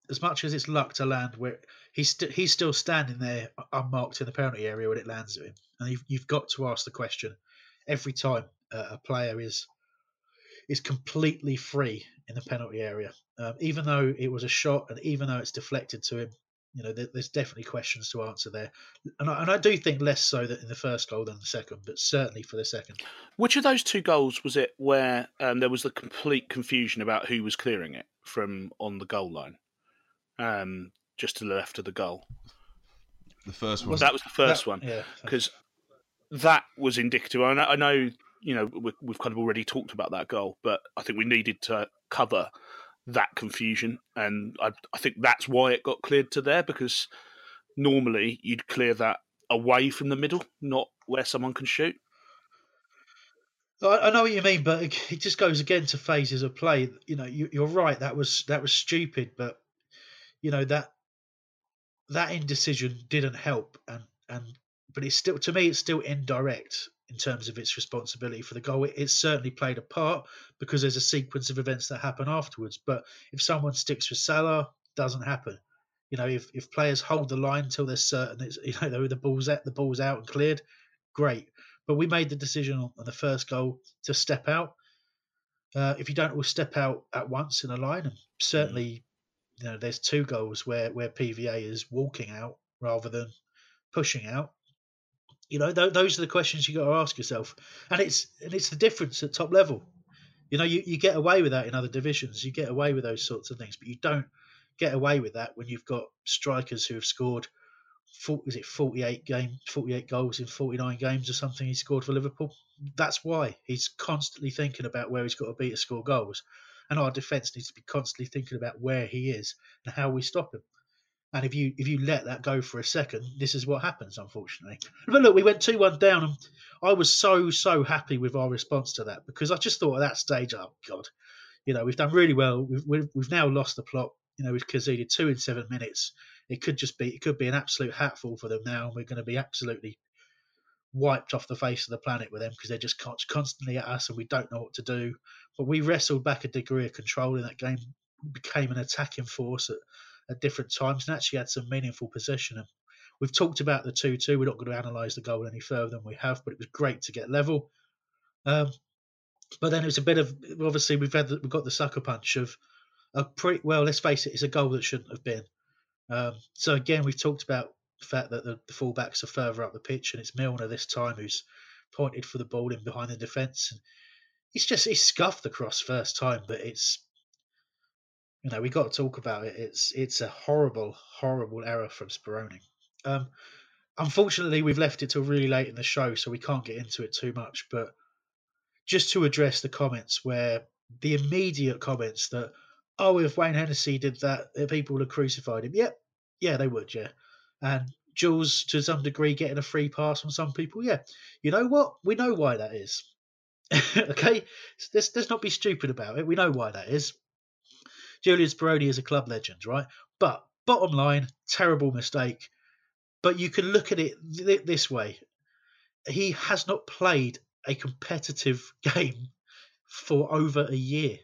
as much as it's luck to land where he's still standing there unmarked in the penalty area when it lands at him. And you've got to ask the question every time a player is completely free in the penalty area, even though it was a shot and even though it's deflected to him. There's definitely questions to answer there, and I do think less so that in the first goal than the second, but certainly for the second. Which of those two goals was it where there was the complete confusion about who was clearing it from on the goal line, just to the left of the goal? The first one. That was the first one, because that was indicative. I know, we've kind of already talked about that goal, but I think we needed to cover that confusion, and I think that's why it got cleared to there, because normally you'd clear that away from the middle, not where someone can shoot. I know what you mean, but it just goes again to phases of play. You're right. That was stupid, but that indecision didn't help, but it's still, to me, it's still indirect in terms of its responsibility for the goal. It certainly played a part because there's a sequence of events that happen afterwards. But if someone sticks with Salah, it doesn't happen. If players hold the line until they're certain it's the ball's out and cleared, great. But we made the decision on the first goal to step out. If you don't all step out at once in a line, and certainly there's two goals where PVA is walking out rather than pushing out. Those are the questions you got to ask yourself, and it's the difference at top level. You get away with that in other divisions. You get away with those sorts of things, but you don't get away with that when you've got strikers who have scored 48 goals in 49 games or something. He scored for Liverpool. That's why he's constantly thinking about where he's got to be to score goals, and our defence needs to be constantly thinking about where he is and how we stop him. And if you let that go for a second, this is what happens, unfortunately. But look, we went 2-1 down, and I was so happy with our response to that, because I just thought at that stage, oh God, we've done really well. We've now lost the plot. We've conceded 2 in 7 minutes. It could be an absolute hatful for them now, and we're going to be absolutely wiped off the face of the planet with them, because they're just constantly at us and we don't know what to do. But we wrestled back a degree of control in that game, became an attacking force at different times, and actually had some meaningful possession. And we've talked about the 2-2. We're not going to analyse the goal any further than we have, but it was great to get level. But then it was a bit of, obviously we've got the sucker punch of a pretty, well, let's face it, it's a goal that shouldn't have been. So again, we've talked about the fact that the fullbacks are further up the pitch, and it's Milner this time who's pointed for the ball in behind the defence. And he scuffed the cross first time, but it's, we got to talk about it. It's a horrible error from Speroni. Unfortunately, we've left it till really late in the show, so we can't get into it too much. But just to address the comments, where the immediate comments that, oh, if Wayne Hennessy did that, people would have crucified him. Yeah, they would, yeah. And Jules, to some degree, getting a free pass from some people, yeah. You know what? We know why that is. Okay? Let's not be stupid about it. We know why that is. Julian Speroni is a club legend, right? But bottom line, terrible mistake. But you can look at it this way. He has not played a competitive game for over a year.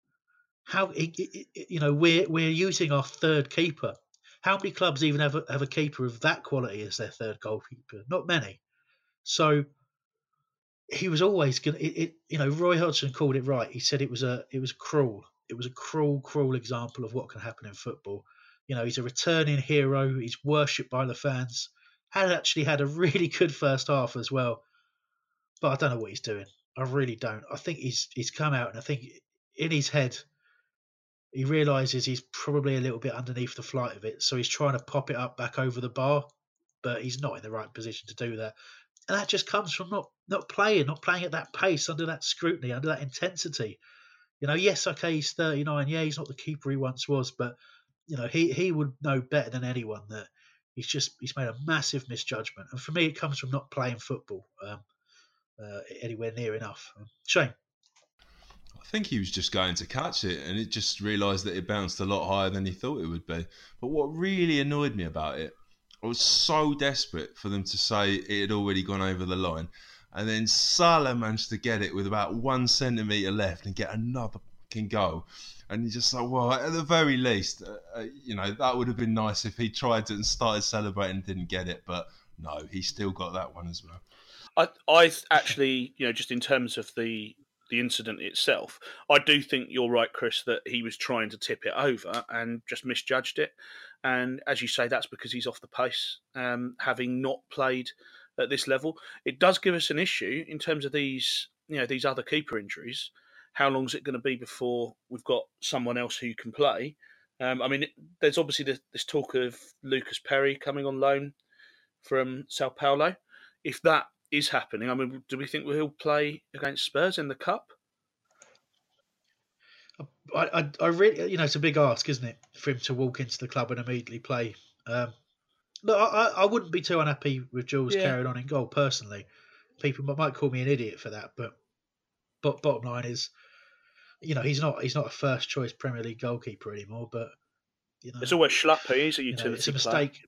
We're using our third keeper. How many clubs even have a keeper of that quality as their third goalkeeper? Not many. So he was always going to. Roy Hodgson called it right. He said it was cruel. It was a cruel example of what can happen in football. He's a returning hero. He's worshipped by the fans. Actually had a really good first half as well. But I don't know what he's doing. I really don't. I think he's come out, and I think in his head he realises he's probably a little bit underneath the flight of it. So he's trying to pop it up back over the bar, but he's not in the right position to do that. And that just comes from not playing at that pace, under that scrutiny, under that intensity. Yes, okay, he's 39. Yeah, he's not the keeper he once was, but he would know better than anyone that he's made a massive misjudgment. And for me, it comes from not playing football anywhere near enough. Shane? I think he was just going to catch it, and it just realised that it bounced a lot higher than he thought it would be. But what really annoyed me about it, I was so desperate for them to say it had already gone over the line. And then Salah managed to get it with about 1 centimetre left and get another fucking goal. And you're just like, well, at the very least, that would have been nice if he tried it and started celebrating and didn't get it. But no, he still got that one as well. I actually, just in terms of the incident itself, I do think you're right, Chris, that he was trying to tip it over and just misjudged it. And as you say, that's because he's off the pace, having not played at this level. It does give us an issue in terms of these other keeper injuries. How long is it going to be before we've got someone else who can play? There's obviously this talk of Lucas Perry coming on loan from Sao Paulo. If that is happening, do we think he'll play against Spurs in the Cup? I really, it's a big ask, isn't it, for him to walk into the club and immediately play. Look, I wouldn't be too unhappy with Jules carrying on in goal personally. People might call me an idiot for that, but bottom line is, he's not a first choice Premier League goalkeeper anymore. But it's always Schlappe. He's a utility. It's a mistake.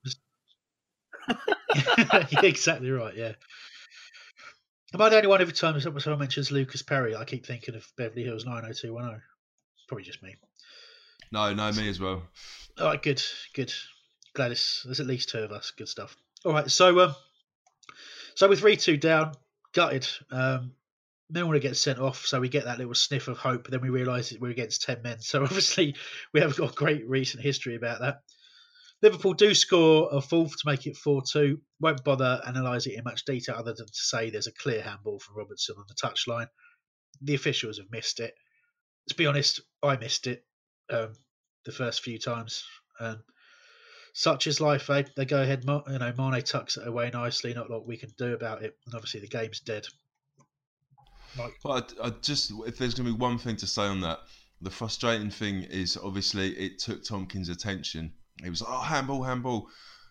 You're exactly right. Yeah. Am I the only one every time someone mentions Lucas Perry, I keep thinking of Beverly Hills 90210? Probably just me. No, me as well. All right, good. Glad there's at least two of us. Good stuff. All right, so with 3-2 down, gutted. Milner gets sent off, so we get that little sniff of hope. But then we realise that we're against 10 men. So obviously we haven't got great recent history about that. Liverpool do score a fourth to make it 4-2. Won't bother analysing it in much detail other than to say there's a clear handball from Robertson on the touchline. The officials have missed it. To be honest, I missed it the first few times. Such is life, eh? They go ahead. Mane tucks it away nicely. Not a lot we can do about it. And obviously the game's dead. Well, if there's going to be one thing to say on that, the frustrating thing is obviously it took Tompkins' attention. He was like, oh, handball.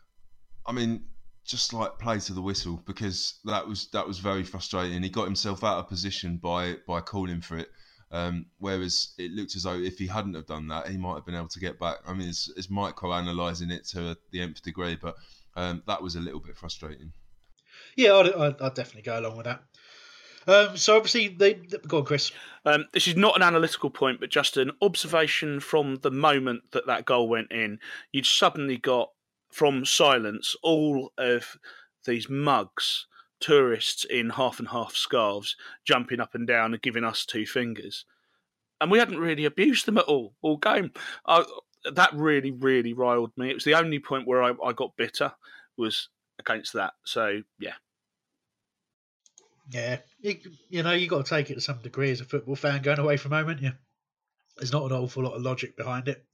Just like play to the whistle, because that was very frustrating. He got himself out of position by calling for it. Whereas it looked as though if he hadn't have done that, he might have been able to get back. It's micro-analysing it to the nth degree, but that was a little bit frustrating. Yeah, I'd definitely go along with that. So obviously, go on, Chris. This is not an analytical point, but just an observation from the moment that goal went in. You'd suddenly got, from silence, all of these mugs, tourists in half and half scarves, jumping up and down and giving us two fingers. And we hadn't really abused them at all game. That really, really riled me. It was the only point where I got bitter, was against that. So, yeah. Yeah, you got to take it to some degree as a football fan going away from home, haven't you? There's not an awful lot of logic behind it.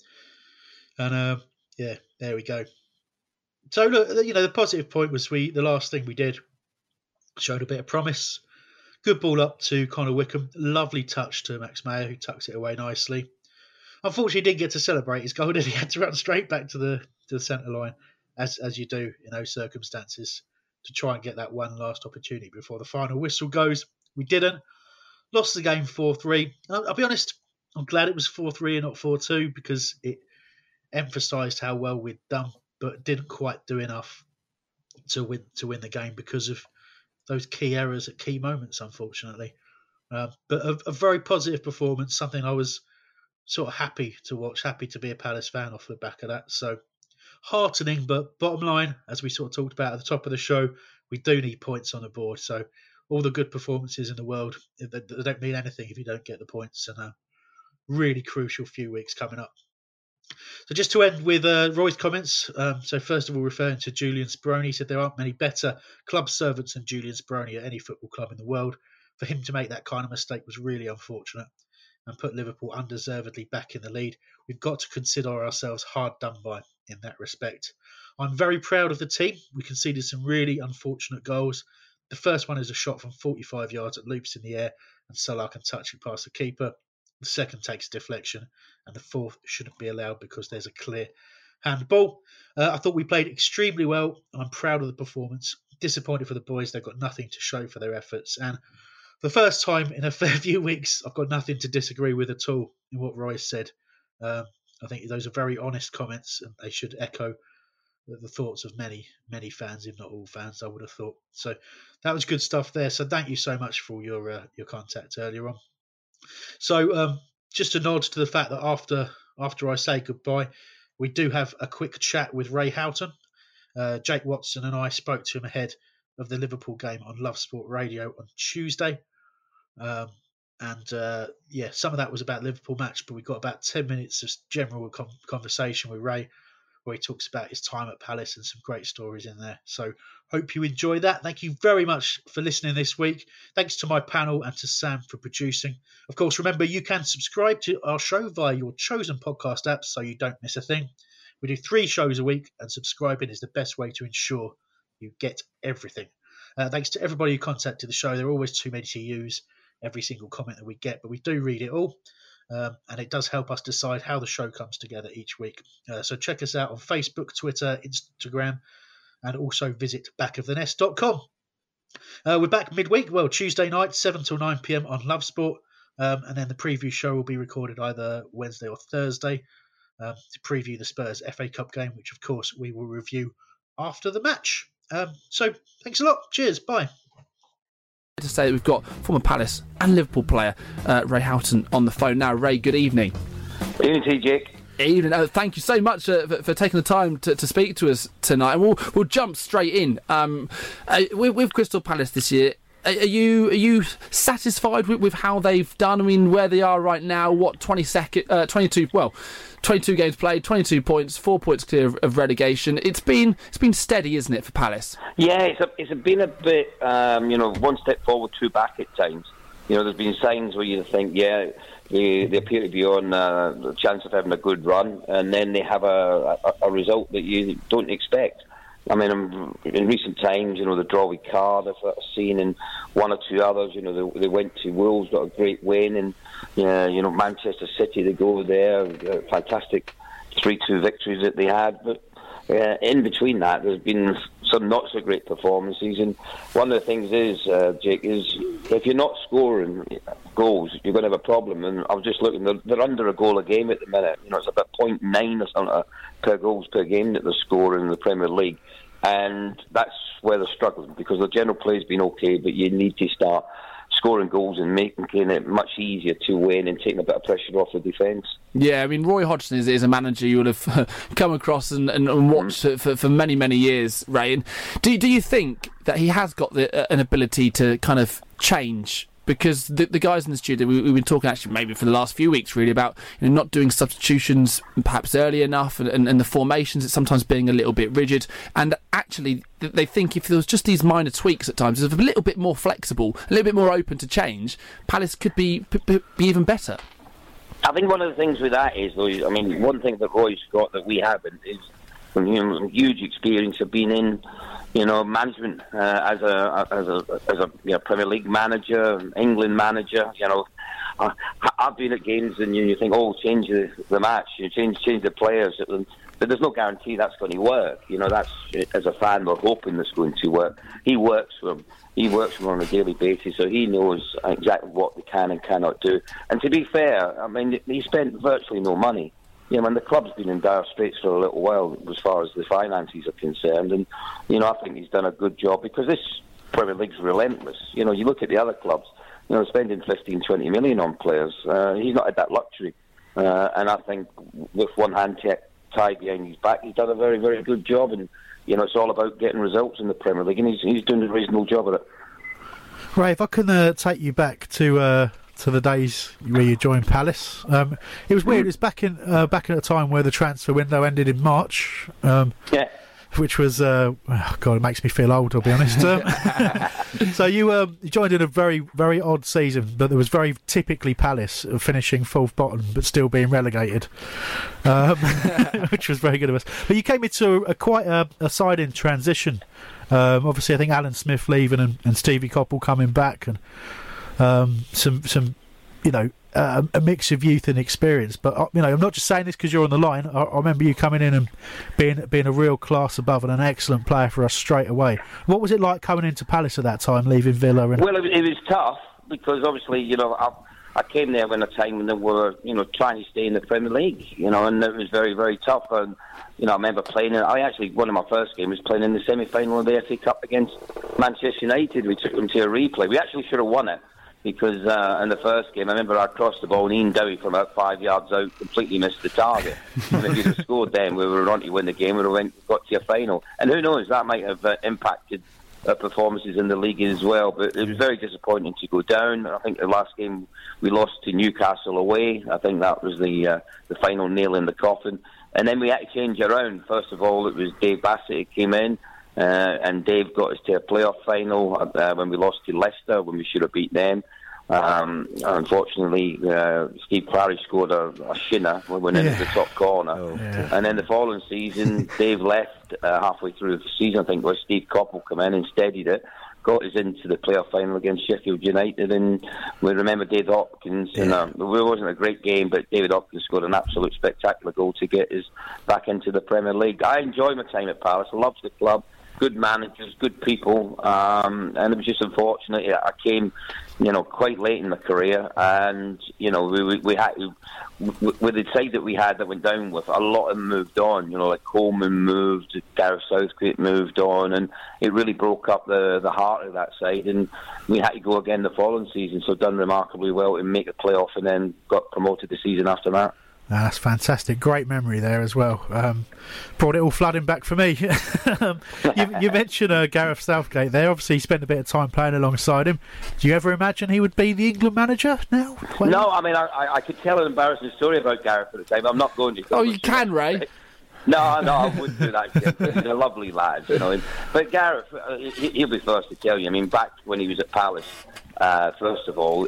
And, there we go. So, look, the positive point was the last thing we did showed a bit of promise. Good ball up to Connor Wickham. Lovely touch to Max Meyer, who tucks it away nicely. Unfortunately, he didn't get to celebrate his goal. He had to run straight back to the centre line, as you do in those circumstances, to try and get that one last opportunity before the final whistle goes. We didn't. Lost the game 4-3. I'll be honest, I'm glad it was 4-3 and not 4-2, because it emphasised how well we'd done, but didn't quite do enough to win the game because of those key errors at key moments, unfortunately. But a very positive performance, something I was sort of happy to watch, happy to be a Palace fan off the back of that. So heartening, but bottom line, as we sort of talked about at the top of the show, we do need points on the board. So all the good performances in the world, they don't mean anything if you don't get the points. And a really crucial few weeks coming up. So just to end with Roy's comments. So first of all, referring to Julian Speroni, he said there aren't many better club servants than Julian Speroni at any football club in the world. For him to make that kind of mistake was really unfortunate and put Liverpool undeservedly back in the lead. We've got to consider ourselves hard done by in that respect. I'm very proud of the team. We conceded some really unfortunate goals. The first one is a shot from 45 yards that loops in the air and Salah can touch it past the keeper. The second takes a deflection, and the fourth shouldn't be allowed because there's a clear handball. I thought we played extremely well. I'm proud of the performance. Disappointed for the boys. They've got nothing to show for their efforts. And for the first time in a fair few weeks, I've got nothing to disagree with at all in what Roy said. I think those are very honest comments, and they should echo the thoughts of many, many fans, if not all fans, I would have thought. So that was good stuff there. So thank you so much for your contact earlier on. So just a nod to the fact that after I say goodbye, we do have a quick chat with Ray Houghton. Jake Watson and I spoke to him ahead of the Liverpool game on Love Sport Radio on Tuesday. Some of that was about the Liverpool match, but we got about 10 minutes of general conversation with Ray, where he talks about his time at Palace and some great stories in there. So hope you enjoy that. Thank you very much for listening this week. Thanks to my panel and to Sam for producing. Of course, remember, you can subscribe to our show via your chosen podcast app so you don't miss a thing. We do 3 shows a week, and subscribing is the best way to ensure you get everything. Thanks to everybody who contacted the show. There are always too many to use every single comment that we get, but we do read it all. And it does help us decide how the show comes together each week. So check us out on Facebook, Twitter, Instagram, and also visit backofthenest.com. We're back midweek, Tuesday night, 7 till 9 p.m. on Love Sport. And then the preview show will be recorded either Wednesday or Thursday to preview the Spurs FA Cup game, which, of course, we will review after the match. So thanks a lot. Cheers. Bye. To say that we've got former Palace and Liverpool player Ray Houghton on the phone now. Ray, good evening. Evening to you, Jake. Evening. Thank you so much for taking the time to speak to us tonight. And we'll jump straight in. With Crystal Palace this year, are you satisfied with how they've done? I mean, where they are right now? 22 games played, 22 points, 4 points clear of relegation. It's been steady, isn't it, for Palace? Yeah, it's been a bit, one step forward, 2 back at times. There's been signs where you think, they appear to be on the chance of having a good run, and then they have a result that you don't expect. I mean, in recent times, the draw with Cardiff that I've seen, and 1 or 2 others, they went to Wolves, got a great win, and Manchester City, they go there, fantastic 3-2 victories that they had. But in between that, there's been some not so great performances, and one of the things is, Jake, is if you're not scoring goals, you're going to have a problem. And I was just looking; they're under a goal a game at the minute. It's about 0.9 or something per goals per game that they're scoring in the Premier League, and that's where they're struggling because the general play's been okay, but you need to start scoring goals and making it much easier to win and taking a bit of pressure off the defence. Yeah, I mean, Roy Hodgson is a manager you would have come across and watched for many, many years, Ray. And do you think that he has got an ability to kind of change? Because the guys in the studio, we've been talking actually maybe for the last few weeks really about not doing substitutions perhaps early enough and the formations, it's sometimes being a little bit rigid. And actually, they think if there was just these minor tweaks at times, if a little bit more flexible, a little bit more open to change, Palace could be even better. I think one of the things with that is, though, I mean, one thing that Roy's got that we haven't is huge experience of being in management as a Premier League manager, England manager. I've been at games and you think, change the match, change the players, but there's no guarantee that's going to work. That's, as a fan, we're hoping that's going to work. He works for them. He works for them on a daily basis, so he knows exactly what they can and cannot do. And to be fair, I mean, he spent virtually no money. The club's been in dire straits for a little while as far as the finances are concerned, and I think he's done a good job because this Premier League's relentless. You look at the other clubs, spending 15-20 million on players. He's not had that luxury, and I think with one hand tied behind his back, he's done a very, very good job. And it's all about getting results in the Premier League, and he's doing a reasonable job at it. Ray, if I can take you back to the days where you joined Palace. It was weird. It was back at a time where the transfer window ended in March. Which was God, it makes me feel old, I'll be honest. So you joined in a very, very odd season, but there was very typically Palace finishing 4th bottom but still being relegated, which was very good of us. But you came into quite a side in transition. Obviously, I think Alan Smith leaving and Stevie Coppell coming back, and some a mix of youth and experience. But I'm not just saying this because you're on the line. I remember you coming in and being a real class above and an excellent player for us straight away. What was it like coming into Palace at that time, leaving Villa? Well, it was tough because obviously I came there when a time when they were trying to stay in the Premier League, and it was very, very tough. And I remember playing. One of my first games was playing in the semi-final of the FA Cup against Manchester United. We took them to a replay. We actually should have won it. because in the first game, I remember I crossed the ball and Ian Dowie from about 5 yards out completely missed the target. And if you'd have scored then, we were on to win the game, we would have got to a final. And who knows, that might have impacted performances in the league as well. But it was very disappointing to go down. I think the last game we lost to Newcastle away. I think that was the final nail in the coffin. And then we had to change around. First of all, it was Dave Bassett who came in. And Dave got us to a playoff final when we lost to Leicester, when we should have beat them. Unfortunately, Steve Clary scored a shinner when we went into the top corner. And then the following season, Dave left halfway through the season, I think, where Steve Coppell came in and steadied it, got us into the playoff final against Sheffield United. And we remember David Hopkins. And it wasn't a great game, but David Hopkins scored an absolute spectacular goal to get us back into the Premier League. I enjoy my time at Palace. I love the club. Good managers, good people, and it was just unfortunate. I came, quite late in my career, and we had with the side that we had that went down with, a lot of them moved on. Like Coleman moved, Gareth Southgate moved on, and it really broke up the heart of that side. And we had to go again the following season. So done remarkably well to make a playoff, and then got promoted the season after that. That's fantastic. Great memory there as well. Brought it all flooding back for me. You mentioned Gareth Southgate there. Obviously, he spent a bit of time playing alongside him. Do you ever imagine he would be the England manager now? No, I mean, I could tell an embarrassing story about Gareth at the time. I'm not going to. Oh, you can, Ray? No, I wouldn't do that. He's a lovely lad, But Gareth, he'll be first to tell you. I mean, back when he was at Palace, first of all,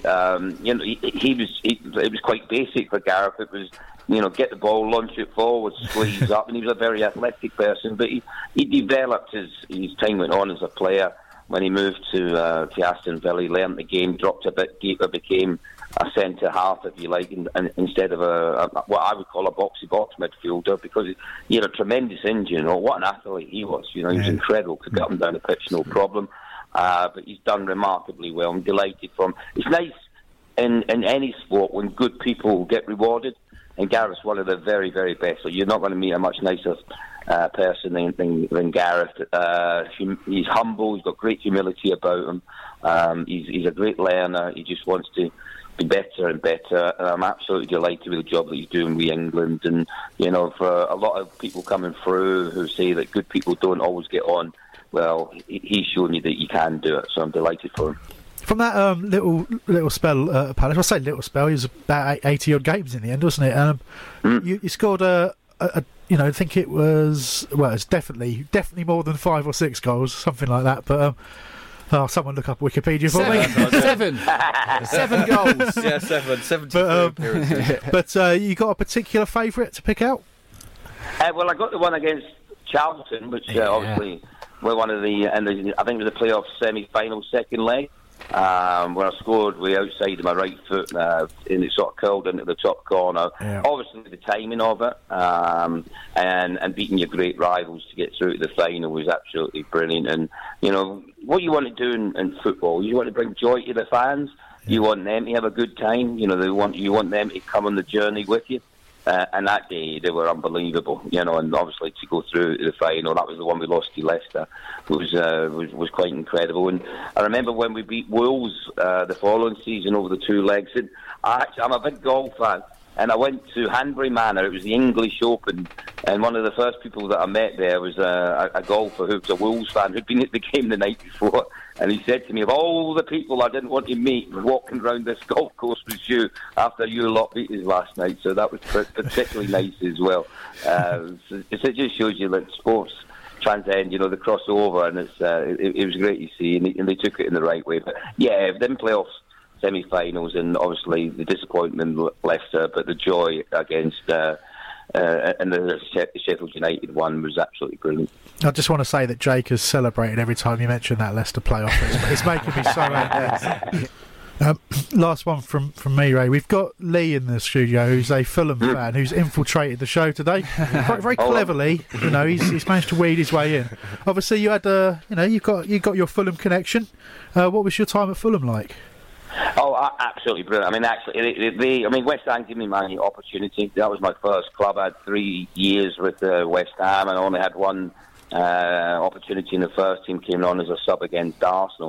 it was quite basic for Gareth. It was, get the ball, launch it forward, squeeze up, and he was a very athletic person. But he developed as time went on as a player. When he moved to Aston Villa, he learned the game, dropped a bit deeper, became a centre half, if you like, and instead of what I would call a boxy-box midfielder, because he had a tremendous engine. What an athlete he was! He was incredible. Could get up and down the pitch, no problem. But he's done remarkably well. I'm delighted for him. It's nice in any sport when good people get rewarded, and Gareth's one of the very, very best. So you're not going to meet a much nicer person than Gareth. He's humble. He's got great humility about him. He's a great learner. He just wants to be better and better. And I'm absolutely delighted with the job that he's doing with England. And for a lot of people coming through who say that good people don't always get on, well, he's shown you that you can do it. So I'm delighted for him. From that little spell at Palace, I say little spell, he was about 80 odd games in the end, wasn't it? You scored I think it was it's definitely more than 5 or 6 goals, something like that. But someone look up Wikipedia for me. 7 goals. Yeah, 7. But you got a particular favourite to pick out? Well, I got the one against Charlton, which obviously were one of the, and I think it was the playoff semi-final second leg. Where I scored way outside of my right foot and it sort of curled into the top corner. Obviously the timing of it and beating your great rivals to get through to the final was absolutely brilliant. And what you want to do in football, you want to bring joy to the fans. You want them to have a good time. You want them to come on the journey with you. And that day they were unbelievable, and obviously to go through to the final, that was the one we lost to Leicester, was quite incredible. And I remember when we beat Wolves the following season over the 2 legs. And I'm a big golf fan, and I went to Hanbury Manor. It was the English Open, and one of the first people that I met there was a golfer who was a Wolves fan who'd been at the game the night before. And he said to me, of all the people I didn't want to meet walking around this golf course was you, after you lot beat us last night. So that was particularly nice as well. So it just shows you that sports transcend, the crossover, and it was great to see, and they took it in the right way. But yeah, them playoffs, semi-finals, and obviously the disappointment in Leicester, but the joy against and the Sheffield United one was absolutely brilliant. I just want to say that Jake has celebrated every time you mention that Leicester playoff. It's making me so happy. Last one from me, Ray. We've got Lee in the studio, who's a Fulham fan, who's infiltrated the show today. Very cleverly, he's managed to weed his way in. Obviously, you had, you got your Fulham connection. What was your time at Fulham like? Oh, absolutely brilliant. I mean, West Ham gave me my opportunity. That was my first club. I had 3 years with West Ham, and I only had one opportunity in the first team. Came on as a sub against Arsenal.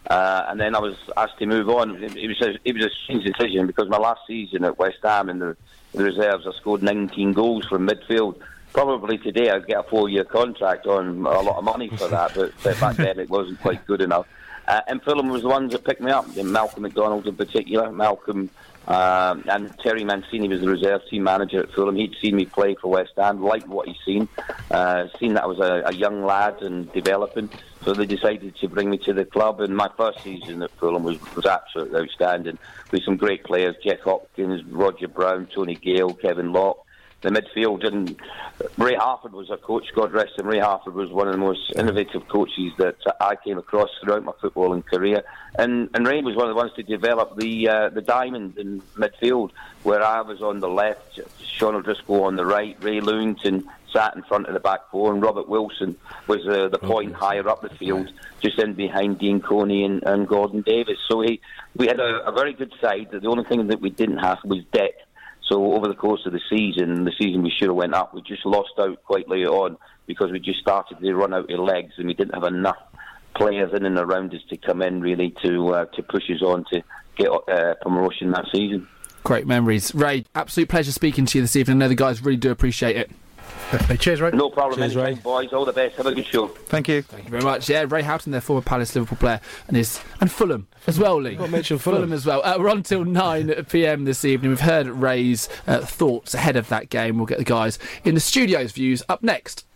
And then I was asked to move on. It was a strange decision because my last season at West Ham in the reserves, I scored 19 goals from midfield. Probably today I'd get a 4-year contract on a lot of money for that, but back then it wasn't quite good enough. And Fulham was the ones that picked me up, and Malcolm McDonald in particular. Malcolm and Terry Mancini was the reserve team manager at Fulham. He'd seen me play for West Ham, liked what he'd seen that I was a young lad and developing. So they decided to bring me to the club, and my first season at Fulham was absolutely outstanding, with some great players: Jeff Hopkins, Roger Brown, Tony Gale, Kevin Locke. The midfield, and Ray Harford was a coach, God rest him. Ray Harford was one of the most innovative coaches that I came across throughout my footballing career, and Ray was one of the ones to develop the diamond in midfield, where I was on the left, Sean O'Driscoll on the right, Ray Lewington sat in front of the back four, and Robert Wilson was the point higher up the field, just in behind Dean Coney and Gordon Davis. So we had a very good side. The only thing that we didn't have was depth. So over the course of the season we should have went up. We just lost out quite late on because we just started to run out of legs, and we didn't have enough players in and around us to come in really to push us on to get promotion that season. Great memories. Ray, absolute pleasure speaking to you this evening. I know the guys really do appreciate it. Cheers, Ray. No problem. Cheers, Ray. Boys. All the best. Have a good show. Thank you. Thank you very much. Yeah, Ray Houghton, their former Palace Liverpool player, and Fulham as well, Lee. Got to mention Fulham as well. We're on till 9 p.m. this evening. We've heard Ray's thoughts ahead of that game. We'll get the guys in the studio's views up next.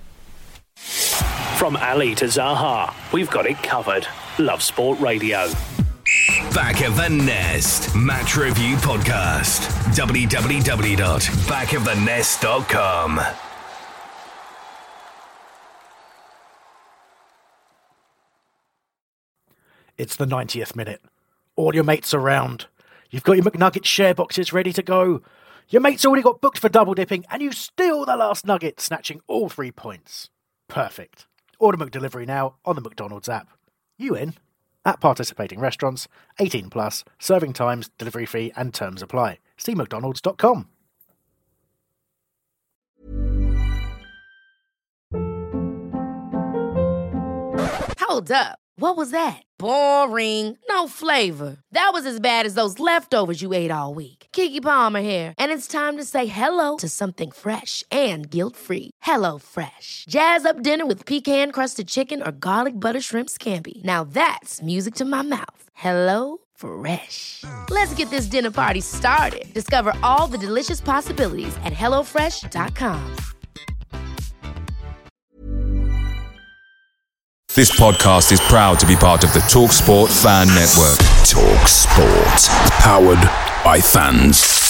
From Ali to Zaha, we've got it covered. Love Sport Radio. Back of the Nest Match Review Podcast. www.backofthenest.com. It's the 90th minute. All your mates around. You've got your McNugget share boxes ready to go. Your mate's already got booked for double dipping, and you steal the last nugget, snatching all 3 points. Perfect. Order McDelivery now on the McDonald's app. You in? At participating restaurants, 18 plus, serving times, delivery fee and terms apply. See mcdonalds.com. Hold up. What was that? Boring. No flavor. That was as bad as those leftovers you ate all week. Keke Palmer here, and it's time to say hello to something fresh and guilt-free. Hello Fresh. Jazz up dinner with pecan-crusted chicken or garlic butter shrimp scampi. Now that's music to my mouth. Hello Fresh. Let's get this dinner party started. Discover all the delicious possibilities at HelloFresh.com. This podcast is proud to be part of the TalkSport Fan Network. TalkSport. Powered by fans.